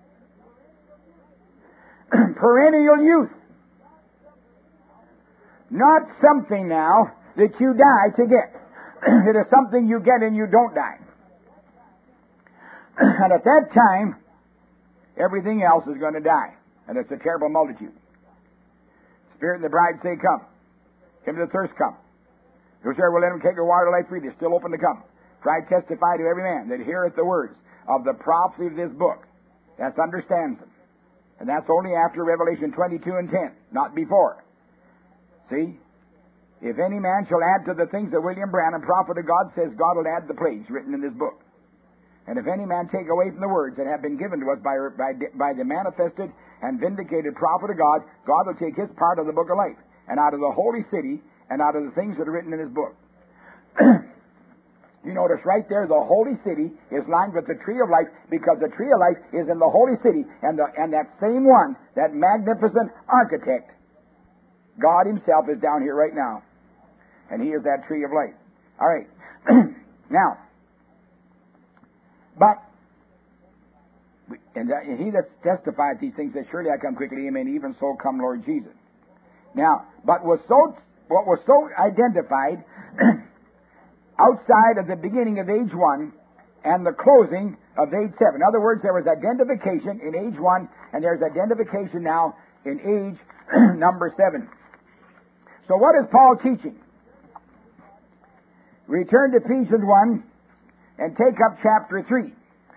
Perennial youth. Not something now that you die to get. It is something you get and you don't die. And at that time, everything else is going to die. And it's a terrible multitude. Spirit and the bride say, come. Him that thirst, come. Whosoever will let him take the water of life freely is still open to come. For I testify to every man that heareth the words of the prophecy of this book, that understands them. And that's only after Revelation twenty-two and ten, not before. See? If any man shall add to the things that William Branham, prophet of God, says God will add the plagues written in this book. And if any man take away from the words that have been given to us by, by, by the manifested and vindicated prophet of God, God will take his part of the book of life, and out of the holy city, and out of the things that are written in his book. You notice right there, the holy city is lined with the tree of life, because the tree of life is in the holy city, and, the, and that same one, that magnificent architect, God himself, is down here right now. And he is that tree of life. All right. Now, but, and, uh, and he that testified these things, that surely I come quickly, amen, even so come Lord Jesus. Now, but was so, what was so identified outside of the beginning of age one and the closing of age seven. In other words, there was identification in age one, and there's identification now in age number seven. So what is Paul teaching? Return to Ephesians one and take up chapter three.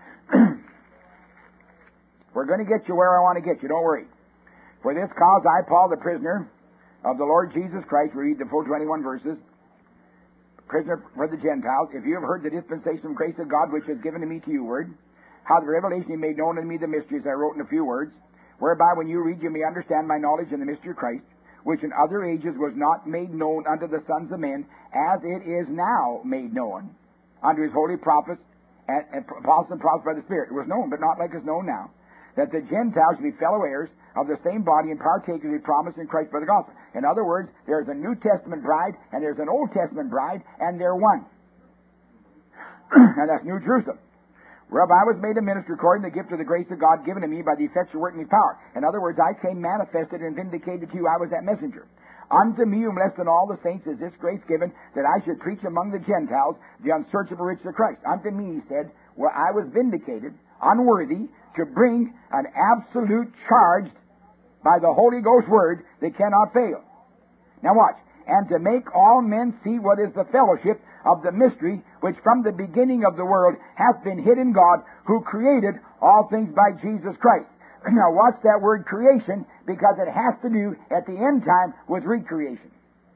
We're going to get you where I want to get you, don't worry. For this cause I, Paul, the prisoner of the Lord Jesus Christ, we read the full twenty-one verses, prisoner for the Gentiles, if you have heard the dispensation of grace of God which is given to me to you, word, how the revelation he made known unto me the mysteries I wrote in a few words, whereby when you read you may understand my knowledge in the mystery of Christ, which in other ages was not made known unto the sons of men, as it is now made known unto his holy prophets and, and apostles and prophets by the Spirit. It was known, but not like it's known now, that the Gentiles should be fellow heirs of the same body and partakers of the promise in Christ by the gospel. In other words, there's a New Testament bride and there's an Old Testament bride, and they're one. And that's New Jerusalem. Whereof I was made a minister according to the gift of the grace of God given to me by the effectual working of his power. In other words, I came manifested and vindicated to you. I was that messenger. Unto me, whom less than all the saints, is this grace given, that I should preach among the Gentiles the unsearchable riches of Christ. Unto me, he said, where I was vindicated, unworthy, to bring an absolute charge by the Holy Ghost word that cannot fail. Now watch. And to make all men see what is the fellowship of the mystery which from the beginning of the world hath been hid in God, who created all things by Jesus Christ. Now watch that word creation, because it has to do at the end time with recreation.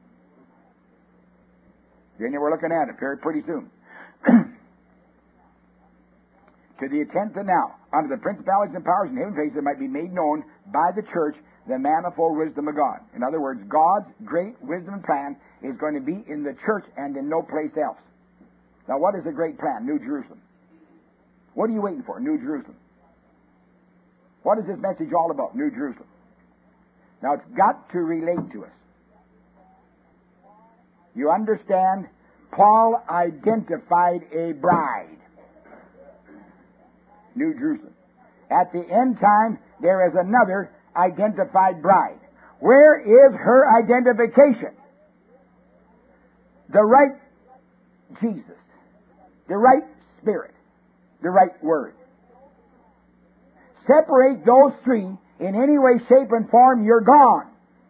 You know, we're looking at it very pretty soon. To the intent that now, under the principalities and powers in heaven places, it might be made known by the church the manifold wisdom of God. In other words, God's great wisdom and plan is going to be in the church and in no place else. Now, what is the great plan? New Jerusalem. What are you waiting for? New Jerusalem. What is this message all about? New Jerusalem. Now, it's got to relate to us. You understand? Paul identified a bride. New Jerusalem. At the end time, there is another identified bride. Where is her identification? The right Jesus. The right Spirit. The right Word. Separate those three in any way, shape, and form, you're gone.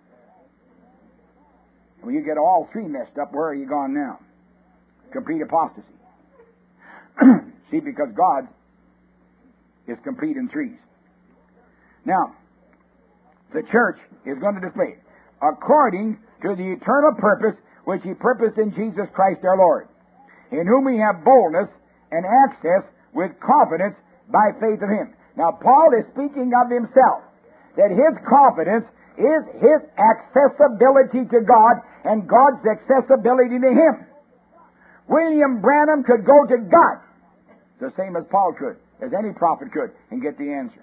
When you get all three messed up, where are you gone now? Complete apostasy. See, because God is complete in threes. Now, the church is going to display it according to the eternal purpose which he purposed in Jesus Christ our Lord, in whom we have boldness and access with confidence by faith of him. Now, Paul is speaking of himself, that his confidence is his accessibility to God and God's accessibility to him. William Branham could go to God the same as Paul could, as any prophet could, and get the answer.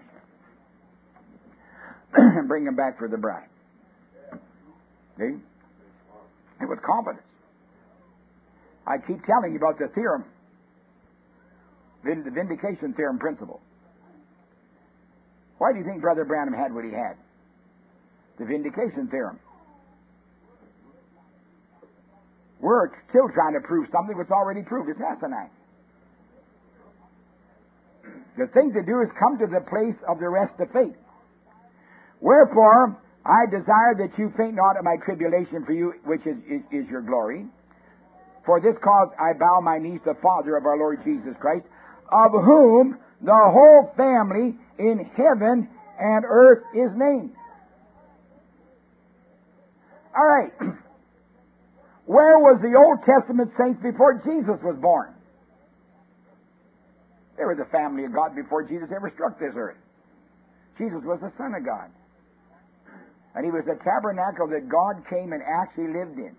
And bring him back for the bride. See? And with confidence. I keep telling you about the theorem, the vindication theorem principle. Why do you think Brother Branham had what he had? The vindication theorem. We're still trying to prove something that's already proved. It's asinine. The thing to do is come to the place of the rest of faith. Wherefore, I desire that you faint not at my tribulation for you, which is, is, is your glory, For this cause I bow my knees to the Father of our Lord Jesus Christ, of whom the whole family in heaven and earth is named. All right. Where was the Old Testament saints before Jesus was born? They were the family of God before Jesus ever struck this earth. Jesus was the Son of God. And He was the tabernacle that God came and actually lived in.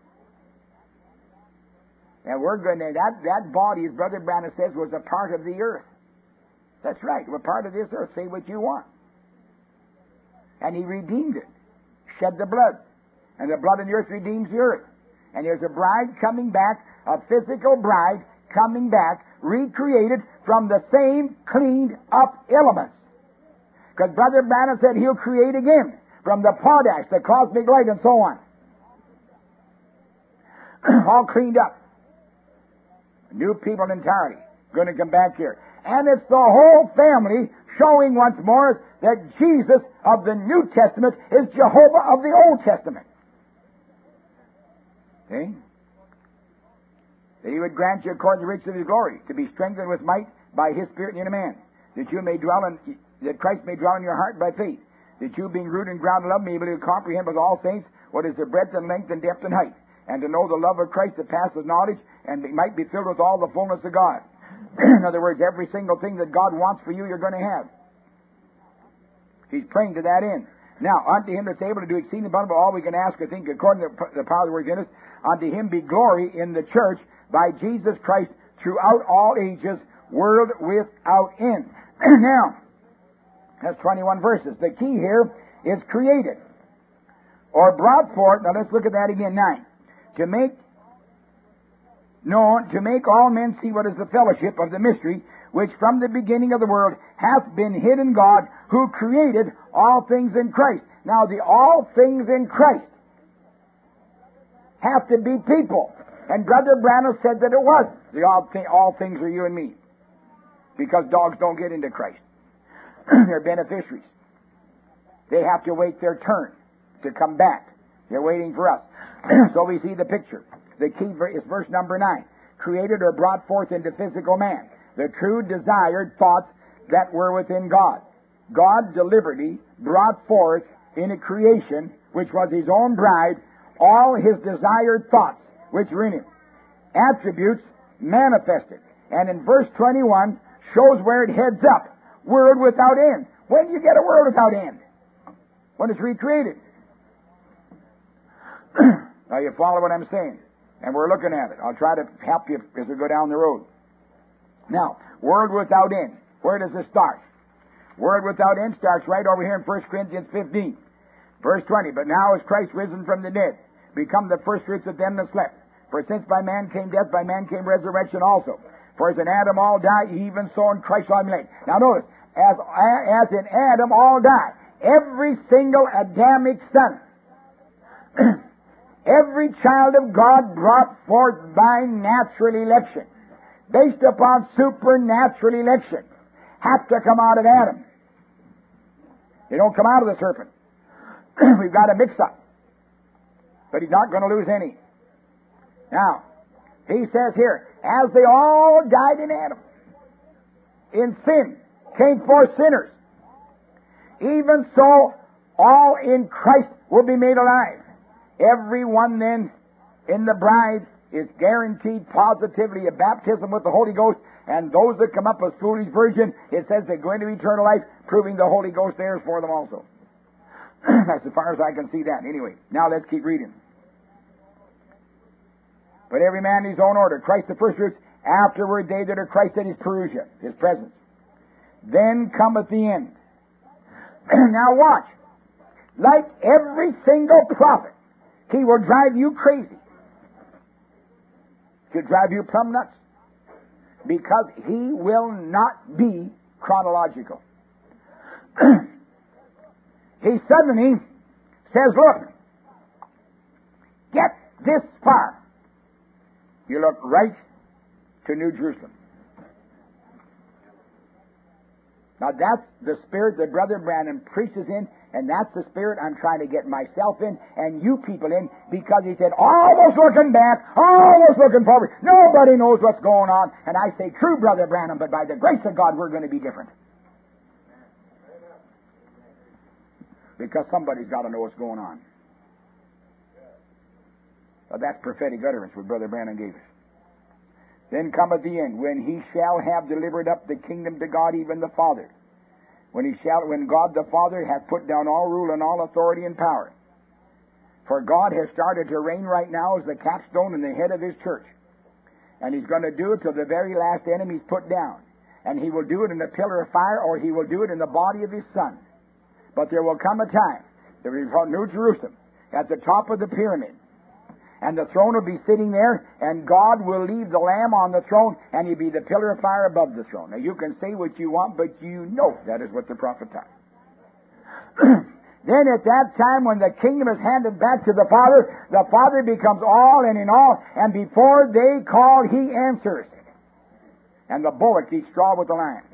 And we're going to, that, that body, as Brother Branham says, was a part of the earth. That's right. We're part of this earth. Say what you want. And He redeemed it. Shed the blood. And the blood of the earth redeems the earth. And there's a bride coming back, a physical bride coming back, recreated from the same cleaned up elements. Because Brother Branham said He'll create again from the potash, the cosmic light, and so on. All cleaned up. New people entirely going to come back here. And it's the whole family showing once more that Jesus of the New Testament is Jehovah of the Old Testament. Okay? That He would grant you according to the riches of His glory to be strengthened with might by His Spirit in a man, that you may dwell in, that Christ may dwell in your heart by faith, that you being rooted and grounded in love may be able to comprehend with all saints what is the breadth and length and depth and height, and to know the love of Christ that passes knowledge, and might be filled with all the fullness of God. In other words, every single thing that God wants for you, you're going to have. He's praying to that end. Now, unto Him that's able to do exceeding abundantly all we can ask or think, according to the power that works in us, unto Him be glory in the church by Jesus Christ throughout all ages, world without end. Now, that's twenty-one verses. The key here is created, or brought forth. Now let's look at that again. Nine. To make known, to make all men see what is the fellowship of the mystery, which from the beginning of the world hath been hid in God, who created all things in Christ. Now, the all things in Christ have to be people. And Brother Branham said that it was. The all, th- all things are you and me. Because dogs don't get into Christ. They're beneficiaries. They have to wait their turn to come back. They're waiting for us. So we see the picture. The key is verse number nine. Created or brought forth into physical man the true desired thoughts that were within God. God deliberately brought forth in a creation, which was His own bride, all His desired thoughts which were in Him. Attributes manifested. And in verse twenty-one shows where it heads up. World without end. When do you get a world without end? When it's recreated. Now you follow what I'm saying. And we're looking at it. I'll try to help you as we go down the road. Now, world without end. Where does it start? Word without end starts right over here in First Corinthians fifteen. Verse twenty. But now is Christ risen from the dead, become the first fruits of them that slept. For since by man came death, by man came resurrection also. For as in Adam all die, even so in Christ shall be made. Now notice, as, as in Adam all die, every single Adamic son, every child of God brought forth by natural election, based upon supernatural election, have to come out of Adam. They don't come out of the serpent. We've got a mix-up. But he's not going to lose any. Now, he says here, as they all died in Adam, in sin, came forth sinners, even so all in Christ will be made alive. Everyone then in the bride is guaranteed positively a baptism with the Holy Ghost, and those that come up as foolish virgin, it says they're going to eternal life, proving the Holy Ghost there is for them also. That's as far as I can see that. Anyway, now let's keep reading. But every man in his own order. Christ the first fruits, afterward they that are Christ at His parousia, His presence. Then cometh the end. Now watch. Like every single prophet, he will drive you crazy. He'll drive you plumb nuts. Because he will not be chronological. He suddenly says, look, get this far. You look right to New Jerusalem. Now that's the spirit that Brother Branham preaches in, and that's the spirit I'm trying to get myself in and you people in, because he said, almost looking back, almost looking forward. Nobody knows what's going on. And I say, true, Brother Branham, but by the grace of God, we're going to be different. Because somebody's got to know what's going on. Now that's prophetic utterance what Brother Branham gave us. Then cometh the end, when he shall have delivered up the kingdom to God, even the Father. When he shall, when God the Father hath put down all rule and all authority and power. For God has started to reign right now as the capstone and the head of his church. And he's going to do it till the very last enemy's put down. And he will do it in a pillar of fire, or he will do it in the body of his Son. But there will come a time, there will be called New Jerusalem, at the top of the pyramid. And the throne will be sitting there, and God will leave the Lamb on the throne, and he'll be the pillar of fire above the throne. Now, you can say what you want, but you know that is what the prophet taught. Then at that time, when the kingdom is handed back to the Father, the Father becomes all and in all, and before they call, he answers. And the bullock eats straw with the lion.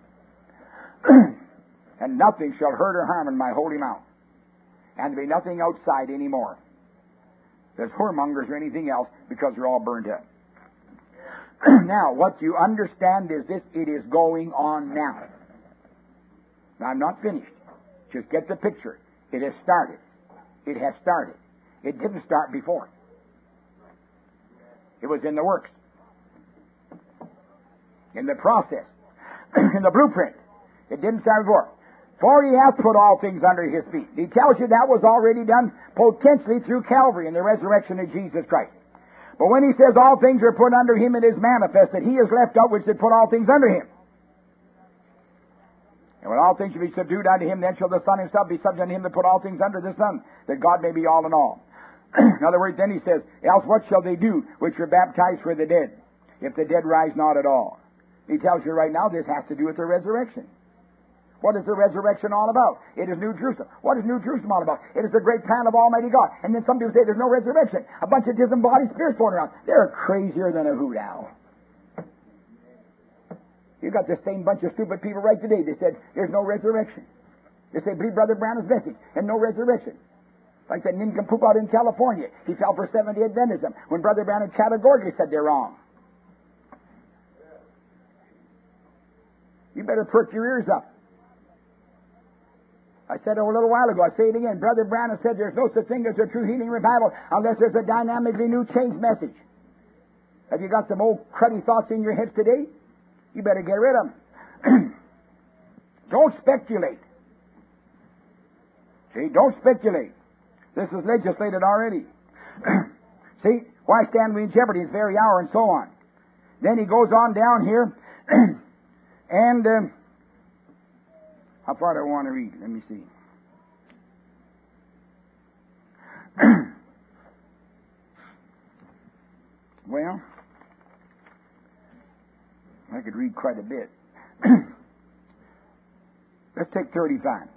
And nothing shall hurt or harm in my holy mount. And there be nothing outside anymore. There's whoremongers or anything else, because they're all burned up. Now, what you understand is this: it is going on now. Now, I'm not finished. Just get the picture. It has started. It has started. It didn't start before. It was in the works, in the process, in the blueprint. It didn't start before. For he hath put all things under his feet. He tells you that was already done potentially through Calvary and the resurrection of Jesus Christ. But when he says all things are put under him, it is manifest that he is left out which did put all things under him. And when all things shall be subdued unto him, then shall the Son himself be subject unto him that put all things under the Son, that God may be all in all. In other words, then he says, else what shall they do which are baptized for the dead, if the dead rise not at all? He tells you right now this has to do with the resurrection. What is the resurrection all about? It is New Jerusalem. What is New Jerusalem all about? It is the great plan of Almighty God. And then some people say there's no resurrection. A bunch of disembodied spirits floating around. They're crazier than a hoot owl. You got the same bunch of stupid people right today. They said there's no resurrection. They say, believe Brother Branham's message, and no resurrection. Like that nincompoop out in California. He fell for Seventh-day Adventism when Brother Branham categorically said they're wrong. You better perk your ears up. I said it a little while ago. I say it again. Brother Branham said there's no such thing as a true healing revival unless there's a dynamically new change message. Have you got some old cruddy thoughts in your heads today? You better get rid of them. Don't speculate. See, don't speculate. This is legislated already. See, why stand we in jeopardy this very hour and so on? Then he goes on down here and... Um, How far do I want to read? Let me see. Well, I could read quite a bit. Let's take thirty-five.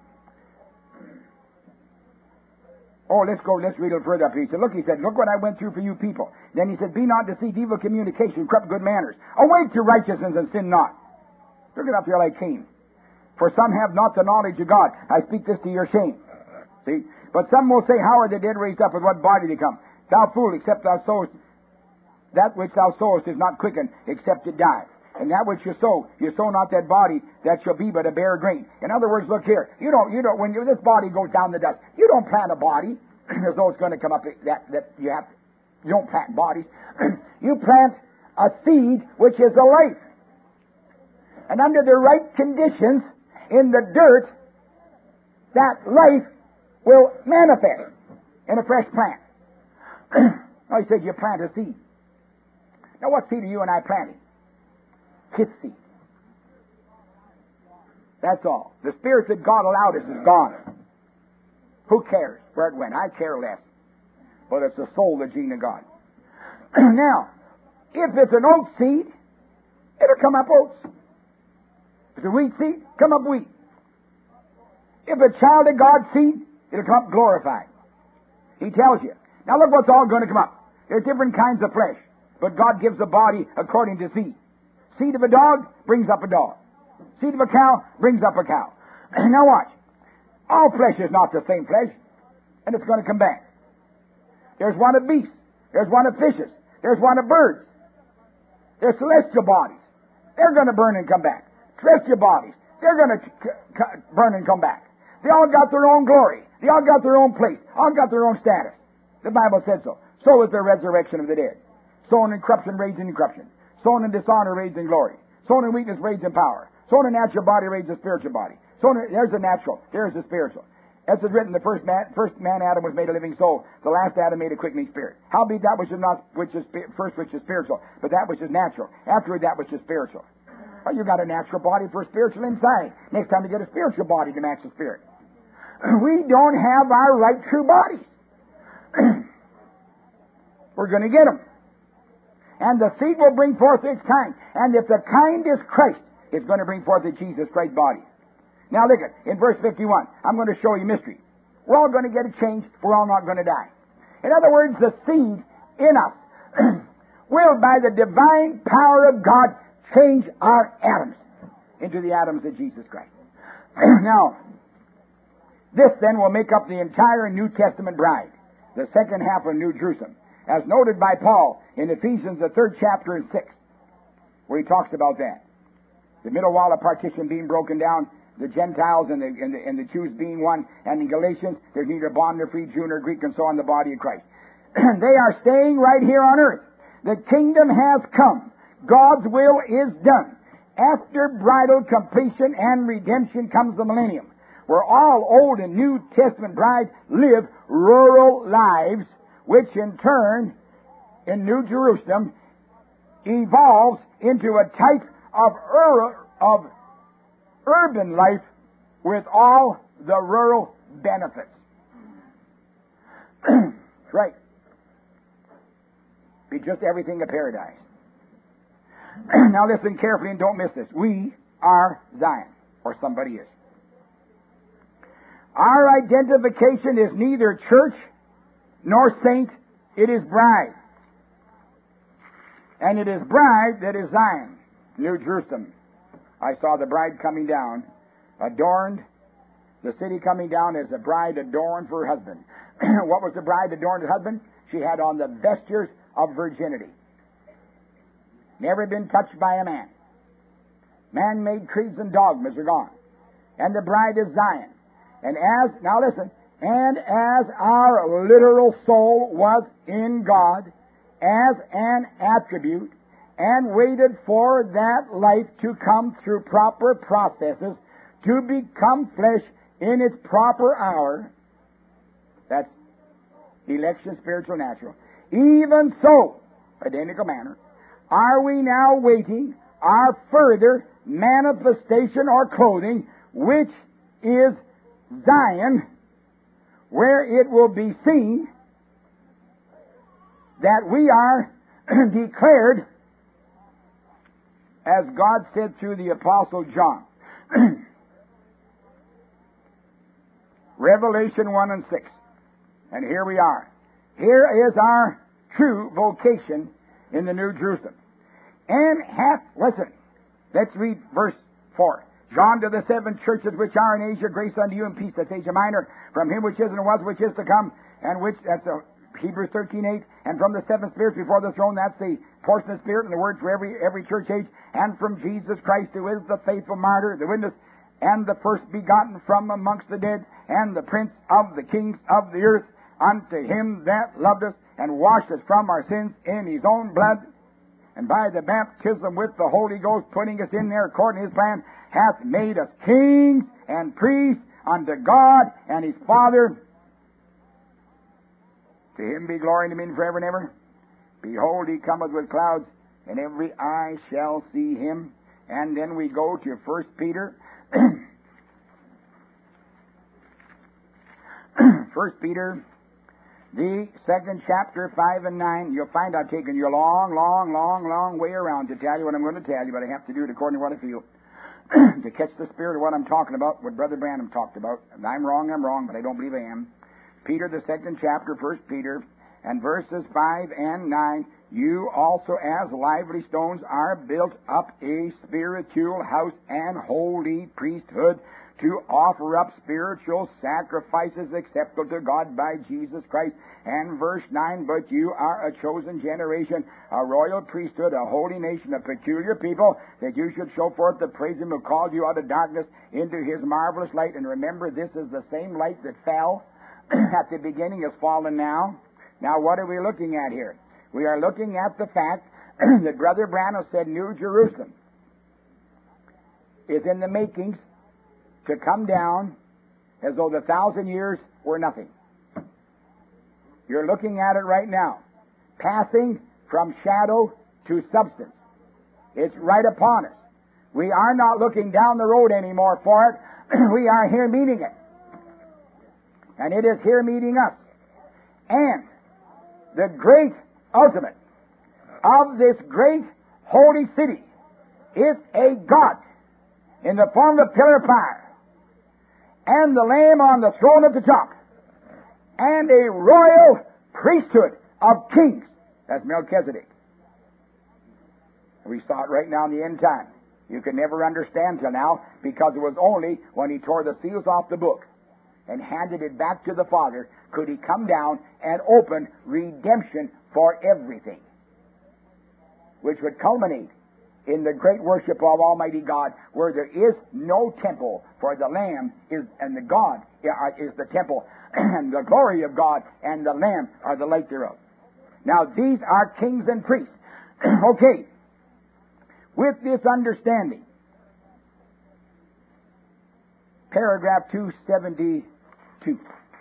Oh, let's go, let's read a little further up here. He said, look, he said, look what I went through for you people. Then he said, be not deceived, evil communication, corrupt good manners. Awake to righteousness and sin not. Look it up here like Cain. For some have not the knowledge of God. I speak this to your shame. See? But some will say, how are the dead raised up? With what body they come? Thou fool, except thou sowest, that which thou sowest is not quickened, except it die. And that which you sow, you sow not that body that shall be but a bare grain. In other words, look here. You don't, you don't, when you, this body goes down the dust, you don't plant a body. There's no it's going to come up that, that you have, you don't plant bodies. You plant a seed which is a life. And under the right conditions, in the dirt, that life will manifest in a fresh plant. Now he said you plant a seed. Now what seed are you and I planting? His seed. That's all. The spirit that God allowed us is gone. Who cares where it went? I care less. But it's the soul, the gene of God. Now, if it's an oat seed, it'll come up oats. If it's a wheat seed, come up wheat. If a child of God's seed, it'll come up glorified. He tells you. Now look what's all going to come up. There's different kinds of flesh, but God gives a body according to seed. Seed of a dog brings up a dog. Seed of a cow brings up a cow. Now watch. All flesh is not the same flesh, and it's going to come back. There's one of beasts. There's one of fishes. There's one of birds. There's celestial bodies. They're going to burn and come back. Terrestrial bodies. They're going to c- c- burn and come back. They all got their own glory. They all got their own place. All got their own status. The Bible said so. So is the resurrection of the dead. Sown in corruption, raised in corruption. Sown in dishonor, raised in glory. Sown in weakness, raised in power. Sown in natural body, raised in spiritual body. Sown in, there's the natural. There's the spiritual. As is written, the first man, first man Adam was made a living soul. The last Adam made a quickening spirit. Howbeit that which is not, which is first, which is spiritual, but that which is natural. Afterward, that which is spiritual. Well, you got a natural body for spiritual inside. Next time you get a spiritual body to match the spirit. We don't have our right true bodies. We're going to get them. And the seed will bring forth its kind. And if the kind is Christ, it's going to bring forth the Jesus Christ body. Now look at in verse fifty-one. I'm going to show you mystery. We're all going to get a change. We're all not going to die. In other words, the seed in us will, by the divine power of God, change our atoms into the atoms of Jesus Christ. Now, this then will make up the entire New Testament bride, the second half of New Jerusalem, as noted by Paul in Ephesians, the third chapter and sixth, where he talks about that. The middle wall of partition being broken down, the Gentiles and the, and, the, and the Jews being one, and in Galatians, there's neither bond nor free, Jew nor Greek, and so on, the body of Christ. They are staying right here on earth. The kingdom has come. God's will is done. After bridal completion and redemption comes the millennium, where all Old and New Testament brides live rural lives, which in turn, in New Jerusalem, evolves into a type of, ur- of urban life with all the rural benefits. Right. Be just everything a paradise. Now listen carefully and don't miss this. We are Zion, or somebody is. Our identification is neither church nor saint. It is bride. And it is bride that is Zion, New Jerusalem. I saw the bride coming down, adorned, the city coming down as a bride adorned for her husband. What was the bride adorned her husband? She had on the vestures of virginity. Never been touched by a man. Man-made creeds and dogmas are gone. And the bride is Zion. And as, now listen, and as our literal soul was in God as an attribute, and waited for that life to come through proper processes to become flesh in its proper hour. That's election, spiritual, natural. Even so, identical manner, are we now waiting our further manifestation or clothing, which is Zion, where it will be seen that we are declared, as God said through the Apostle John. Revelation one and six. And here we are. Here is our true vocation in the New Jerusalem. And hath, listen, let's read verse four. John to the seven churches which are in Asia, grace unto you and peace. That's Asia Minor. From him which is and was, which is to come, and which, that's uh, Hebrews thirteen eight. And from the seven spirits before the throne, that's the portion of the Spirit and the word for every every church age. And from Jesus Christ, who is the faithful martyr, the witness, and the first begotten from amongst the dead, and the prince of the kings of the earth, unto him that loved us, and washed us from our sins in his own blood, and by the baptism with the Holy Ghost, putting us in there according to his plan, hath made us kings and priests unto God and his Father. To him be glory and dominion forever and ever. Behold, he cometh with clouds, and every eye shall see him. And then we go to First Peter. First Peter, the second chapter, five and nine. You'll find I've taken you a long, long, long, long way around to tell you what I'm going to tell you, but I have to do it according to what I feel. To catch the spirit of what I'm talking about, what Brother Branham talked about. If I'm wrong, I'm wrong, but I don't believe I am. Peter, the second chapter, First Peter, and verses five and nine. you also as lively stones are built up a spiritual house and holy priesthood to offer up spiritual sacrifices acceptable to God by Jesus Christ. And verse nine, but you are a chosen generation, a royal priesthood, a holy nation, a peculiar people, that you should show forth the praise of Him who called you out of darkness into His marvelous light. And remember, this is the same light that fell at the beginning, has fallen now. Now, what are we looking at here? We are looking at the fact that Brother Branham said New Jerusalem is in the makings to come down as though the thousand years were nothing. You're looking at it right now, passing from shadow to substance. It's right upon us. We are not looking down the road anymore for it. We are here meeting it. And it is here meeting us. And the great ultimate of this great holy city is a God in the form of a pillar of fire, and the Lamb on the throne at the top, and a royal priesthood of kings. That's Melchizedek. We saw it right now in the end time. You can never understand till now, because it was only when He tore the seals off the book and handed it back to the Father could He come down and open redemption for everything, which would culminate in the great worship of Almighty God, where there is no temple, for the Lamb is, and the God is the temple, and the glory of God and the Lamb are the light thereof. Now, these are kings and priests. Okay, with this understanding, paragraph two seventy-two.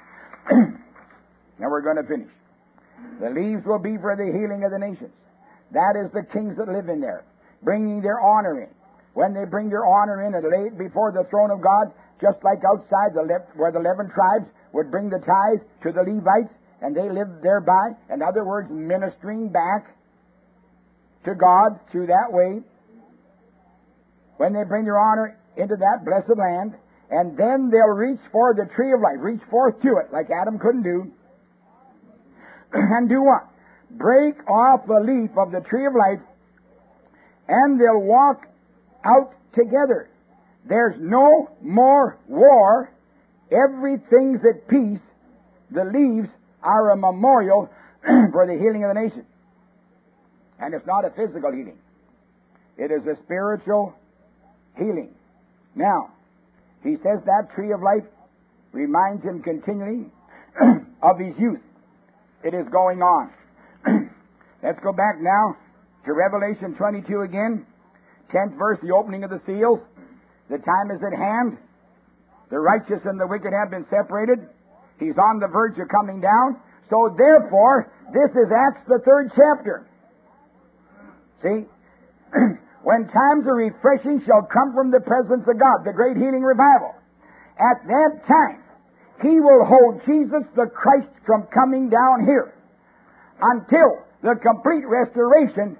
Now we're going to finish. The leaves will be for the healing of the nations. That is the kings that live in there, bringing their honor in. When they bring their honor in and lay it before the throne of God, just like outside the le- where the eleven tribes would bring the tithe to the Levites, and they lived thereby, in other words, ministering back to God through that way. When they bring their honor into that blessed land, and then they'll reach for the tree of life, reach forth to it, like Adam couldn't do, and do what? Break off the leaf of the tree of life, and they'll walk out together. There's no more war. Everything's at peace. The leaves are a memorial for the healing of the nation. And it's not a physical healing. It is a spiritual healing. Now, he says that tree of life reminds him continually of his youth. It is going on. Let's go back now to Revelation twenty-two again. Tenth verse, the opening of the seals. The time is at hand. The righteous and the wicked have been separated. He's on the verge of coming down. So therefore, this is Acts the third chapter. See? When times of refreshing shall come from the presence of God, the great healing revival. At that time, He will hold Jesus the Christ from coming down here until the complete restoration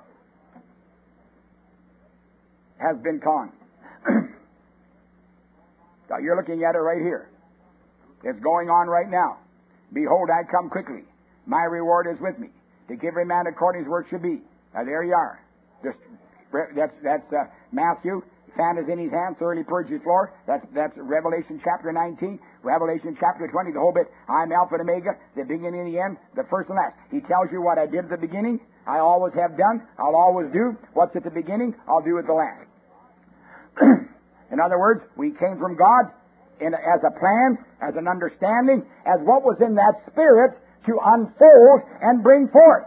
has been gone. Now you're looking at it right here. It's going on right now. Behold, I come quickly. My reward is with me, to give every man according to his work should be. Now there you are. Just, that's that's uh, Matthew. Fan is in his hand, thoroughly purged his floor. That's that's Revelation chapter nineteen. Revelation chapter twenty, the whole bit. I'm Alpha and Omega, the beginning and the end, the first and last. He tells you what I did at the beginning, I always have done, I'll always do. What's at the beginning, I'll do at the last. In other words, we came from God in, as a plan, as an understanding, as what was in that Spirit to unfold and bring forth.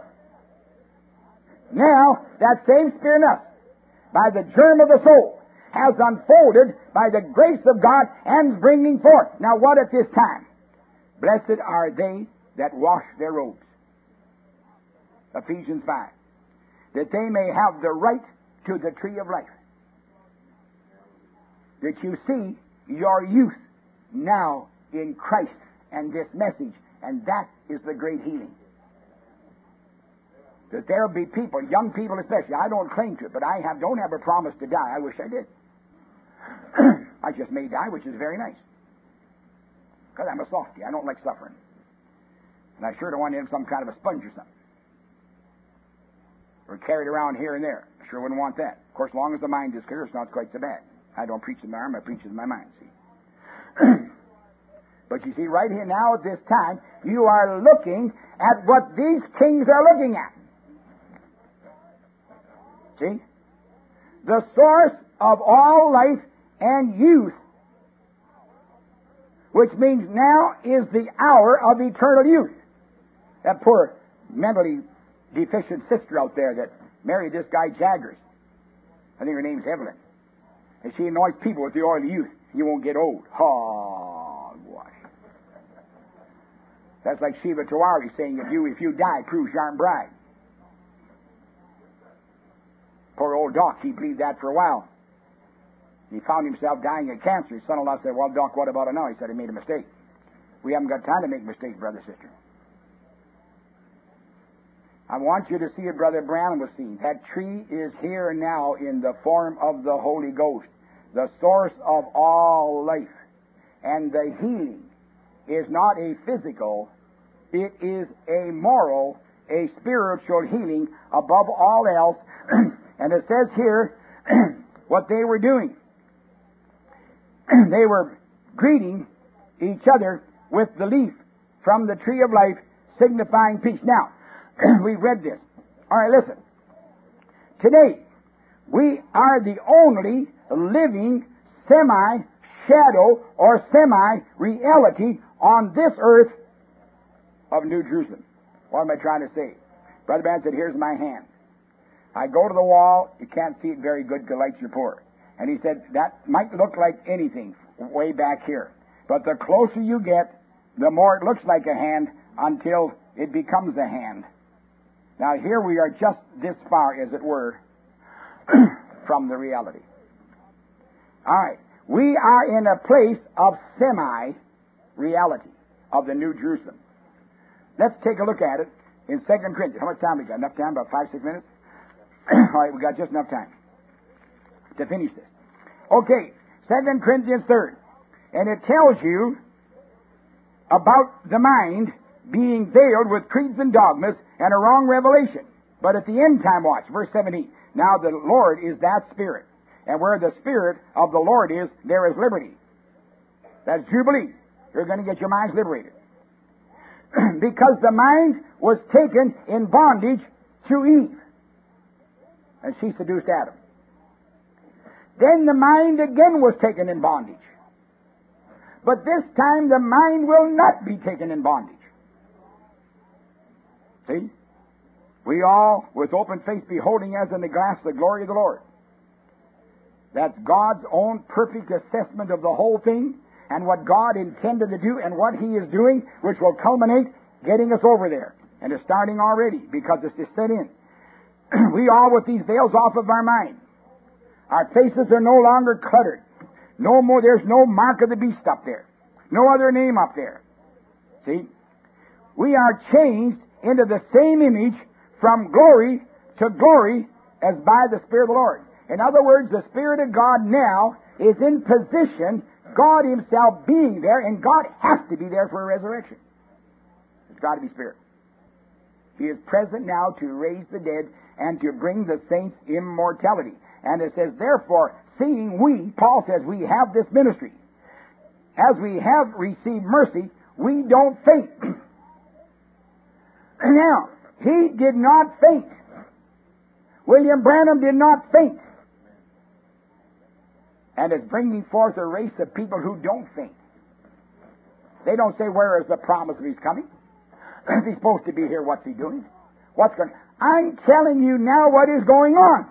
Now, that same Spirit in us, by the germ of the soul, has unfolded by the grace of God and bringing forth. Now, what at this time? Blessed are they that wash their robes. Ephesians five. That they may have the right to the tree of life. That you see your youth now in Christ and this message, and that is the great healing. That there'll be people, young people especially, I don't claim to it, but I have, don't have a promise to die. I wish I did. I just may die, which is very nice. Because I'm a softy. I don't like suffering. And I sure don't want to have some kind of a sponge or something. or carried around here and there. I sure wouldn't want that. Of course, as long as the mind is clear, it's not quite so bad. I don't preach in my arm, I preach in my mind, see. But you see, right here now at this time, you are looking at what these kings are looking at. See? The source of all life and youth, which means now is the hour of eternal youth. That poor mentally deficient sister out there that married this guy Jaggers. I think her name's Evelyn. And she anoints people with the oil of youth. You won't get old. Hogwash. That's like Shiva Tawari saying, if you if you die, proves you aren't bride. Poor old Doc, he believed that for a while. He found himself dying of cancer. His son-in-law said, well, Doc, what about it now? He said, he made a mistake. We haven't got time to make mistakes, brother, sister. I want you to see it, Brother Branham was seeing. That tree is here now in the form of the Holy Ghost, the source of all life. And the healing is not a physical, it is a moral, a spiritual healing above all else. And it says here what they were doing. They were greeting each other with the leaf from the tree of life, signifying peace. Now, we read this. All right, listen. Today, we are the only living semi-shadow or semi-reality on this earth of New Jerusalem. What am I trying to say? Brother Branham said, here's my hand. I go to the wall, you can't see it very good because lights are poor. And he said, that might look like anything way back here. But the closer you get, the more it looks like a hand until it becomes a hand. Now here we are just this far, as it were, from the reality. All right. We are in a place of semi-reality of the New Jerusalem. Let's take a look at it in Second Corinthians. How much time we got? Enough time? About five, six minutes? All right, we got just enough time to finish this. Okay, Second Corinthians third. And it tells you about the mind being veiled with creeds and dogmas and a wrong revelation. But at the end time, watch, verse seventeen. Now the Lord is that Spirit. And where the Spirit of the Lord is, there is liberty. That's Jubilee. You're going to get your minds liberated. Because the mind was taken in bondage through Eve. And she seduced Adam. Then the mind again was taken in bondage. But this time the mind will not be taken in bondage. See? We all, with open face, beholding as in the glass the glory of the Lord. That's God's own perfect assessment of the whole thing and what God intended to do and what He is doing, which will culminate getting us over there. And it's starting already because it's just set in. We all with these veils off of our mind. Our faces are no longer cluttered. No more, there's no mark of the beast up there. No other name up there. See? We are changed into the same image from glory to glory as by the Spirit of the Lord. In other words, the Spirit of God now is in position, God Himself being there, and God has to be there for a resurrection. It's got to be Spirit. He is present now to raise the dead and to bring the saints immortality. And it says, therefore, seeing we, Paul says, we have this ministry, as we have received mercy, we don't faint. Now, he did not faint. William Branham did not faint. And is bringing forth a race of people who don't faint. They don't say, where is the promise of His coming? If He's supposed to be here, what's He doing? What's going? I'm telling you now what is going on.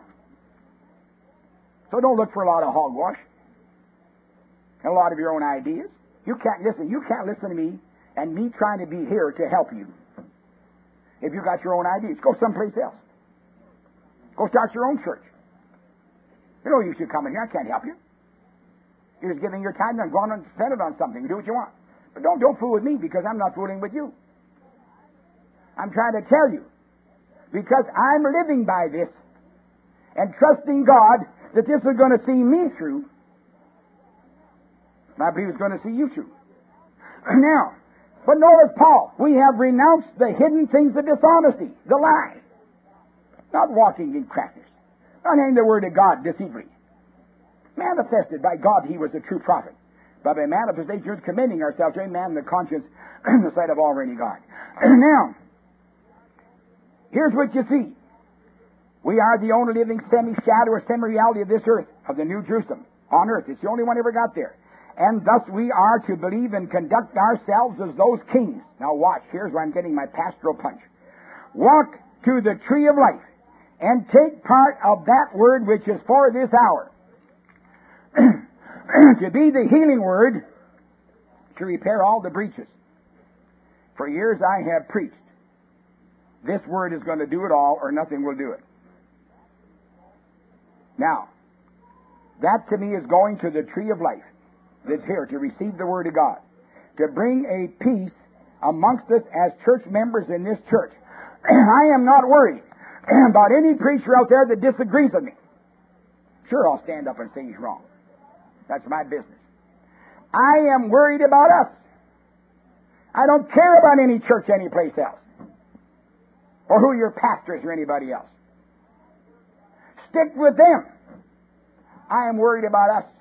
So don't look for a lot of hogwash and a lot of your own ideas. You can't listen. You can't listen to me and me trying to be here to help you. If you got your own ideas, go someplace else. Go start your own church. You know you should come in here. I can't help you. You're just giving your time and going and spend it on something. Do what you want. But don't don't fool with me because I'm not fooling with you. I'm trying to tell you because I'm living by this and trusting God that this is going to see me through. And I believe it's going to see you through. Now, but notice Paul, we have renounced the hidden things of dishonesty, the lie. Not walking in craftiness. Not in the word of God deceitfully. Manifested by God he was a true prophet. But by manifestation, commending ourselves to a man in the conscience in the sight of Almighty God. Now, here's what you see. We are the only living semi-shadow or semi-reality of this earth, of the New Jerusalem on earth. It's the only one ever got there. And thus we are to believe and conduct ourselves as those kings. Now watch, here's where I'm getting my pastoral punch. Walk to the tree of life and take part of that word which is for this hour. To be the healing word to repair all the breaches. For years I have preached, this word is going to do it all or nothing will do it. Now, that to me is going to the tree of life that's here to receive the word of God, to bring a peace amongst us as church members in this church. I am not worried about any preacher out there that disagrees with me. Sure, I'll stand up and say he's wrong. That's my business. I am worried about us. I don't care about any church anyplace else, or who your pastor is or anybody else. Stick with them. I am worried about us.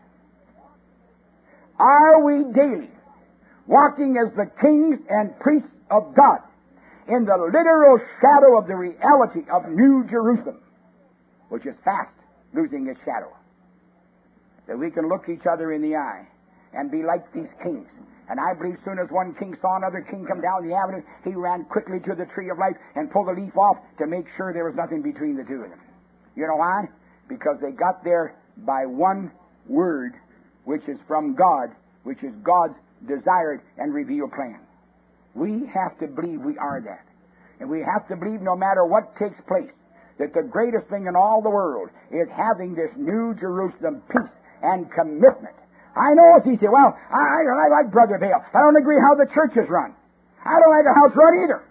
Are we daily walking as the kings and priests of God in the literal shadow of the reality of New Jerusalem, which is fast losing its shadow? That we can look each other in the eye and be like these kings. And I believe soon as one king saw another king come down the avenue, he ran quickly to the tree of life and pulled the leaf off to make sure there was nothing between the two of them. You know why? Because they got there by one word, which is from God, which is God's desired and revealed plan. We have to believe we are that. And we have to believe no matter what takes place, that the greatest thing in all the world is having this New Jerusalem peace and commitment. I know as he said, well, I, I like Brother Bale. I don't agree how the church is run. I don't like how it's run either.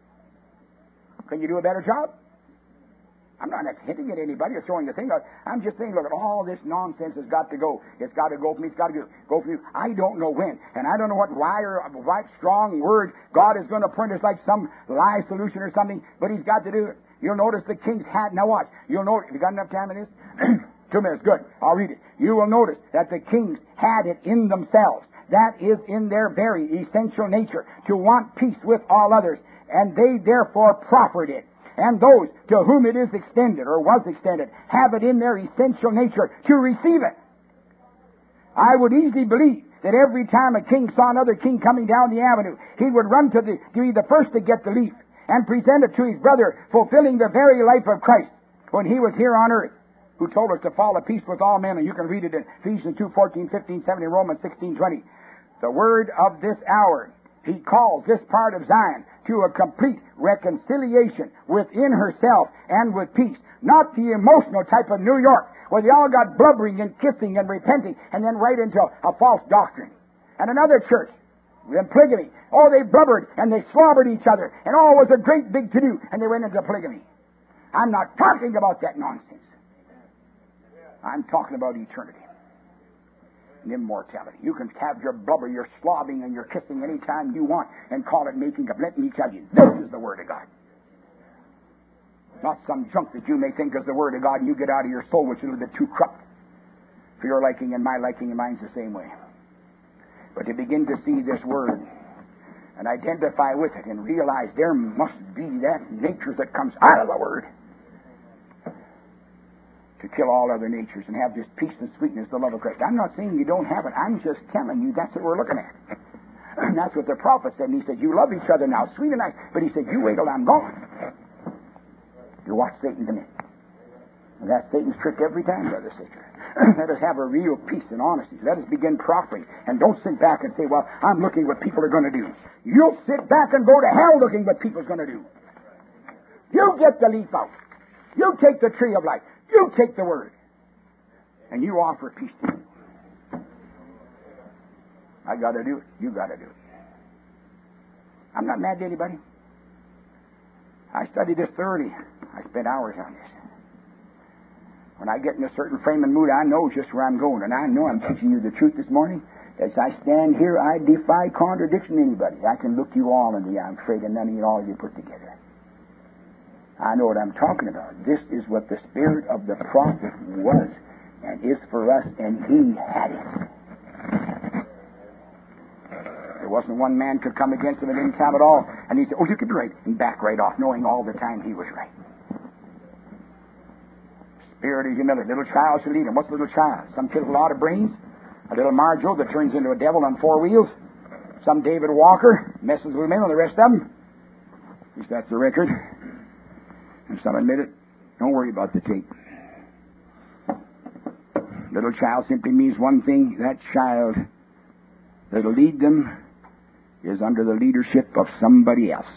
Can you do a better job? I'm not hitting at anybody or throwing a thing out. I'm just saying, look, all this nonsense has got to go. It's got to go for me. It's got to go, go for you. I don't know when. And I don't know what wire, what strong word God is going to print. It's like some lie solution or something, but he's got to do it. You'll notice the king's hat. Now watch. You'll notice. Have you got enough time in this? Two minutes. Good. I'll read it. You will notice that the kings had it in themselves. That is in their very essential nature to want peace with all others. And they therefore proffered it. And those to whom it is extended or was extended have it in their essential nature to receive it. I would easily believe that every time a king saw another king coming down the avenue, he would run to, the, to be the first to get the leaf and present it to his brother, fulfilling the very life of Christ when he was here on earth, who told us to follow peace with all men. And you can read it in Ephesians two, fourteen, fifteen, seventeen, Romans sixteen, twenty. The word of this hour, he calls this part of Zion to a complete reconciliation within herself and with peace. Not the emotional type of New York, where they all got blubbering and kissing and repenting and then right into a false doctrine. And another church, in polygamy, oh, they blubbered and they slobbered each other, and all was a great big to-do, and they went into polygamy. I'm not talking about that nonsense. I'm talking about eternity and immortality. You can have your blubber, your slobbing, and your kissing anytime you want and call it making up. Let me tell you, this is the Word of God. Not some junk that you may think is the Word of God and you get out of your soul, which is a little bit too corrupt for your liking and my liking, and mine's the same way. But to begin to see this Word and identify with it and realize there must be that nature that comes out of the Word to kill all other natures and have this peace and sweetness, the love of Christ. I'm not saying you don't have it. I'm just telling you that's what we're looking at. And that's what the prophet said. And he said, you love each other now, sweet and nice. But he said, you wait till I'm gone. You watch Satan come in. And that's Satan's trick every time, brother, sister. Let us have a real peace and honesty. Let us begin proffering. And don't sit back and say, well, I'm looking what people are going to do. You'll sit back and go to hell looking what people's going to do. You get the leaf out. You take the tree of life. You take the Word, and you offer peace to you. I got to do it. You got to do it. I'm not mad to anybody. I studied this thoroughly. I spent hours on this. When I get in a certain frame and mood, I know just where I'm going, and I know I'm teaching you the truth this morning. As I stand here, I defy contradiction to anybody. I can look you all in the eye. I'm afraid of none of you all of you put together.
I know what I'm talking about. This is what the spirit of the prophet was and is for us, and he had it. There wasn't one man could come against him at any time at all, and he said, oh, you could be right, and back right off, knowing all the time he was right. Spirit of humility. Little child should lead him. What's a little child? Some kid with a lot of brains? A little Marjo that turns into a devil on four wheels? Some David Walker messes with men and the rest of them? At least that's the record. And some admit it. Don't worry about the tape. Little child simply means one thing. That child that'll lead them is under the leadership of somebody else.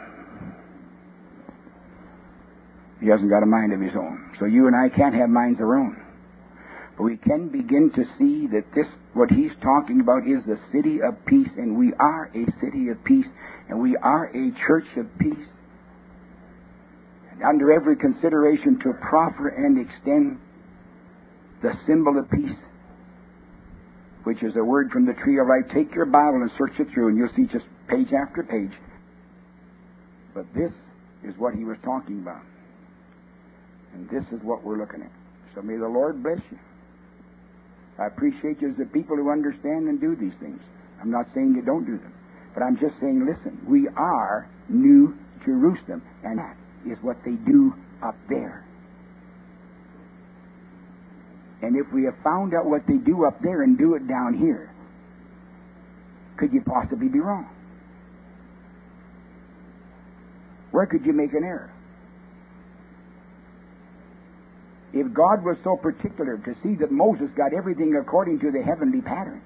He hasn't got a mind of his own. So you and I can't have minds of our own. But we can begin to see that this, what he's talking about, is the city of peace, and we are a city of peace, and we are a church of peace. And under every consideration to proffer and extend the symbol of peace, which is a word from the tree of life. Take your Bible and search it through, and you'll see just page after page. But this is what he was talking about. And this is what we're looking at. So may the Lord bless you. I appreciate you as the people who understand and do these things. I'm not saying you don't do them. But I'm just saying, listen, we are New Jerusalem. And that is what they do up there. And if we have found out what they do up there and do it down here, could you possibly be wrong? Where could you make an error? If God was so particular to see that Moses got everything according to the heavenly pattern,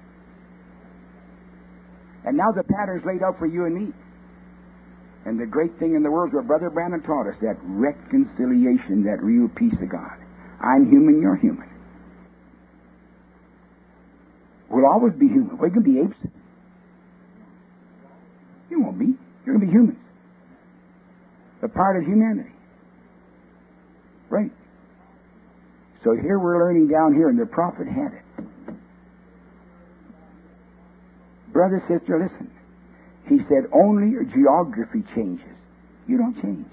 and now the pattern's laid out for you and me, and the great thing in the world is what Brother Branham taught us, that reconciliation, that real peace of God. I'm human, you're human. We'll always be human. We can be apes. You won't be. You're going to be humans. A part of humanity. Right. So here we're learning down here, and the prophet had it. Brother, sister, listen. He said, only your geography changes. You don't change.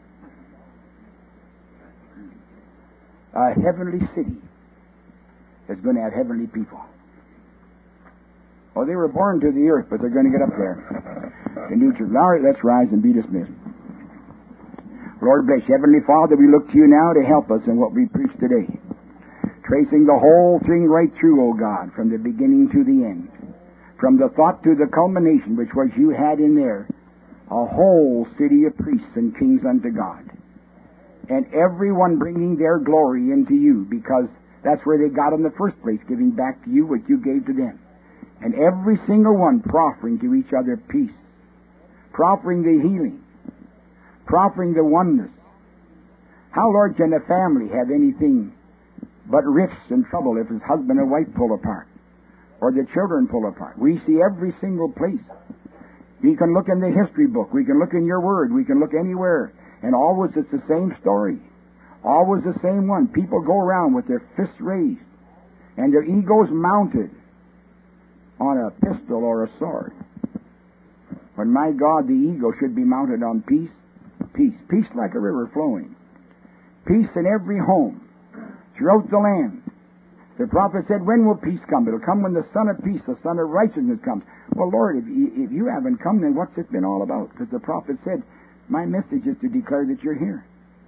A heavenly city is going to have heavenly people. Oh, they were born to the earth, but they're going to get up there. The New Jerusalem. All right, let's rise and be dismissed. Lord bless you. Heavenly Father, we look to you now to help us in what we preach today. Tracing the whole thing right through, O God, from the beginning to the end. From the thought to the culmination, which was you had in there a whole city of priests and kings unto God. And everyone bringing their glory into you, because that's where they got in the first place, giving back to you what you gave to them. And every single one proffering to each other peace, proffering the healing, proffering the oneness. How, Lord, can a family have anything but rifts and trouble if his husband and wife pull apart, or the children pull apart? We see every single place. We can look in the history book, we can look in your word, we can look anywhere, and always it's the same story. Always the same one. People go around with their fists raised and their egos mounted on a pistol or a sword. When, my God, the ego should be mounted on peace. Peace. Peace like a river flowing. Peace in every home, throughout the land. The prophet said, when will peace come? It'll come when the Son of Peace, the Son of Righteousness comes. Well, Lord, if you, if you haven't come, then what's this been all about? Because the prophet said, my message is to declare that you're here.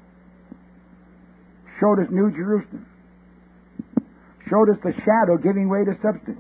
Showed us New Jerusalem. Showed us the shadow giving way to substance.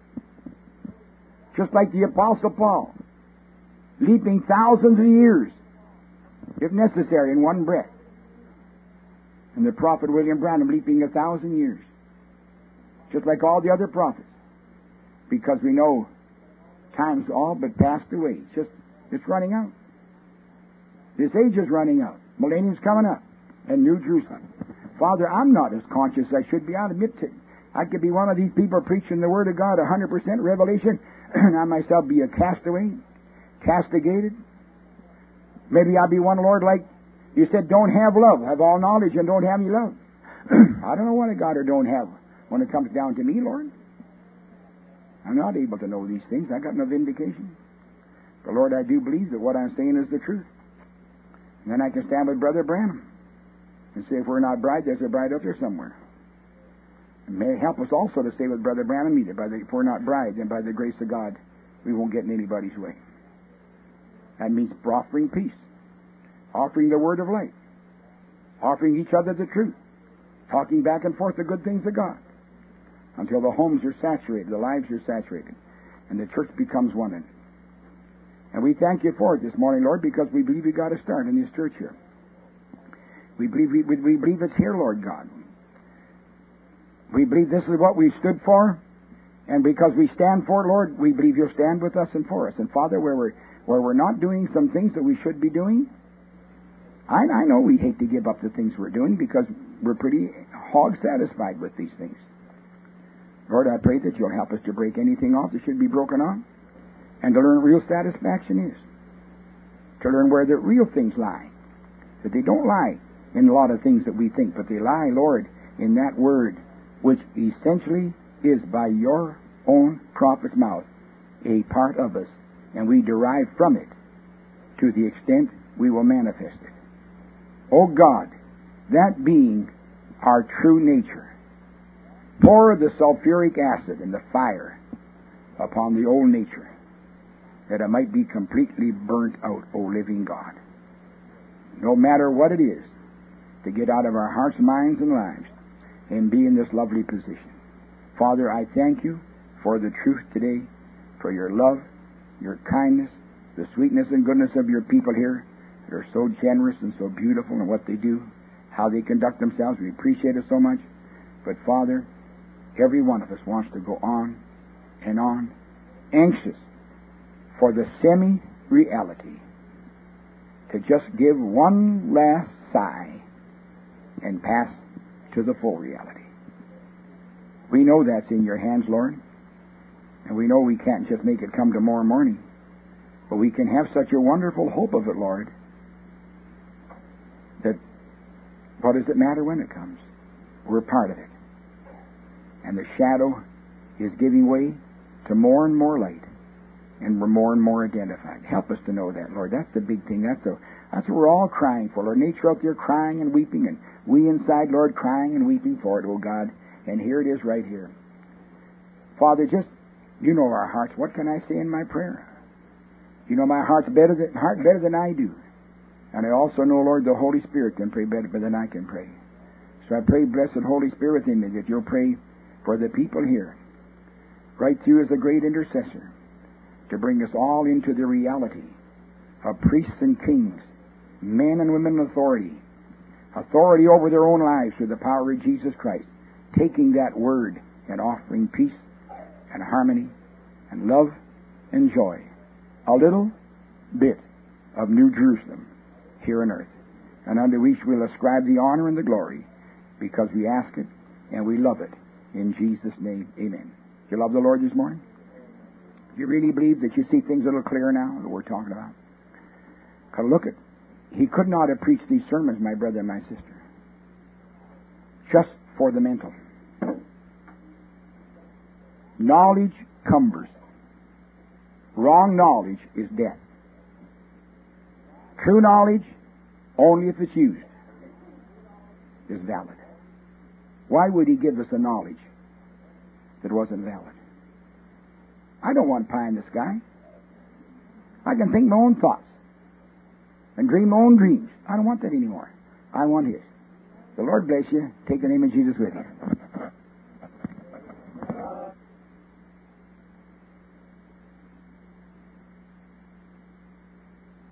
Just like the Apostle Paul, leaping thousands of years, if necessary, in one breath. And the prophet William Branham leaping a thousand years. Just like all the other prophets. Because we know time's all but passed away. It's just, it's running out. This age is running out. Millennium's coming up. And New Jerusalem. Father, I'm not as conscious as I should be. I'll admit to it. I could be one of these people preaching the Word of God, one hundred percent revelation, and I myself be a castaway, castigated. Maybe I'll be one, Lord, like you said, don't have love. Have all knowledge and don't have any love. I don't know what I got or don't have when it comes down to me, Lord. I'm not able to know these things. I got no vindication. But, Lord, I do believe that what I'm saying is the truth. And then I can stand with Brother Branham and say, if we're not bride, there's a bride out there somewhere. And may it help us also to stay with Brother Branham either. By the, if we're not bride, then by the grace of God, we won't get in anybody's way. That means offering peace, offering the word of light, offering each other the truth, talking back and forth the good things of God, until the homes are saturated, the lives are saturated, and the church becomes one in it. And we thank you for it this morning, Lord, because we believe we got a start in this church here. We believe we, we believe it's here, Lord God. We believe this is what we stood for, and because we stand for it, Lord, we believe you'll stand with us and for us. And Father, where we're where we're not doing some things that we should be doing, I, I know we hate to give up the things we're doing because we're pretty hog satisfied with these things. Lord, I pray that you'll help us to break anything off that should be broken off, and to learn what real satisfaction is, to learn where the real things lie, that they don't lie in a lot of things that we think, but they lie, Lord, in that word, which essentially is by your own prophet's mouth a part of us, and we derive from it to the extent we will manifest it. O God, that being our true nature, pour the sulfuric acid and the fire upon the old nature, that it might be completely burnt out, O living God. No matter what it is, to get out of our hearts, minds, and lives, and be in this lovely position. Father, I thank you for the truth today, for your love, your kindness, the sweetness and goodness of your people here that are so generous and so beautiful in what they do, how they conduct themselves. We appreciate it so much. But Father, every one of us wants to go on and on, anxious for the semi-reality, to just give one last sigh and pass to the full reality. We know that's in your hands, Lord, and we know we can't just make it come tomorrow morning, but we can have such a wonderful hope of it, Lord, that what does it matter when it comes? We're part of it. And the shadow is giving way to more and more light, and we're more and more identified. Help us to know that, Lord. That's the big thing. That's, a, that's what we're all crying for, Lord. Nature out there crying and weeping, and we inside, Lord, crying and weeping for it, oh God. And here it is right here. Father, just, you know our hearts. What can I say in my prayer? You know my heart's better than, heart better than I do. And I also know, Lord, the Holy Spirit can pray better than I can pray. So I pray, blessed Holy Spirit within me, that you'll pray for the people here, right through as a great intercessor, to bring us all into the reality of priests and kings, men and women of authority, authority over their own lives through the power of Jesus Christ, taking that word and offering peace and harmony and love and joy, a little bit of New Jerusalem here on earth, and unto which we'll ascribe the honor and the glory, because we ask it and we love it in Jesus' name. Amen. Do you love the Lord this morning? Do you really believe that you see things a little clearer now that we're talking about? Because look at, he could not have preached these sermons, my brother and my sister, just for the mental. Knowledge cumbers. Wrong knowledge is death. True knowledge, only if it's used, is valid. Why would he give us a knowledge that wasn't valid? I don't want pie in the sky. I can think my own thoughts and dream my own dreams. I don't want that anymore. I want his. The Lord bless you. Take the name of Jesus with you.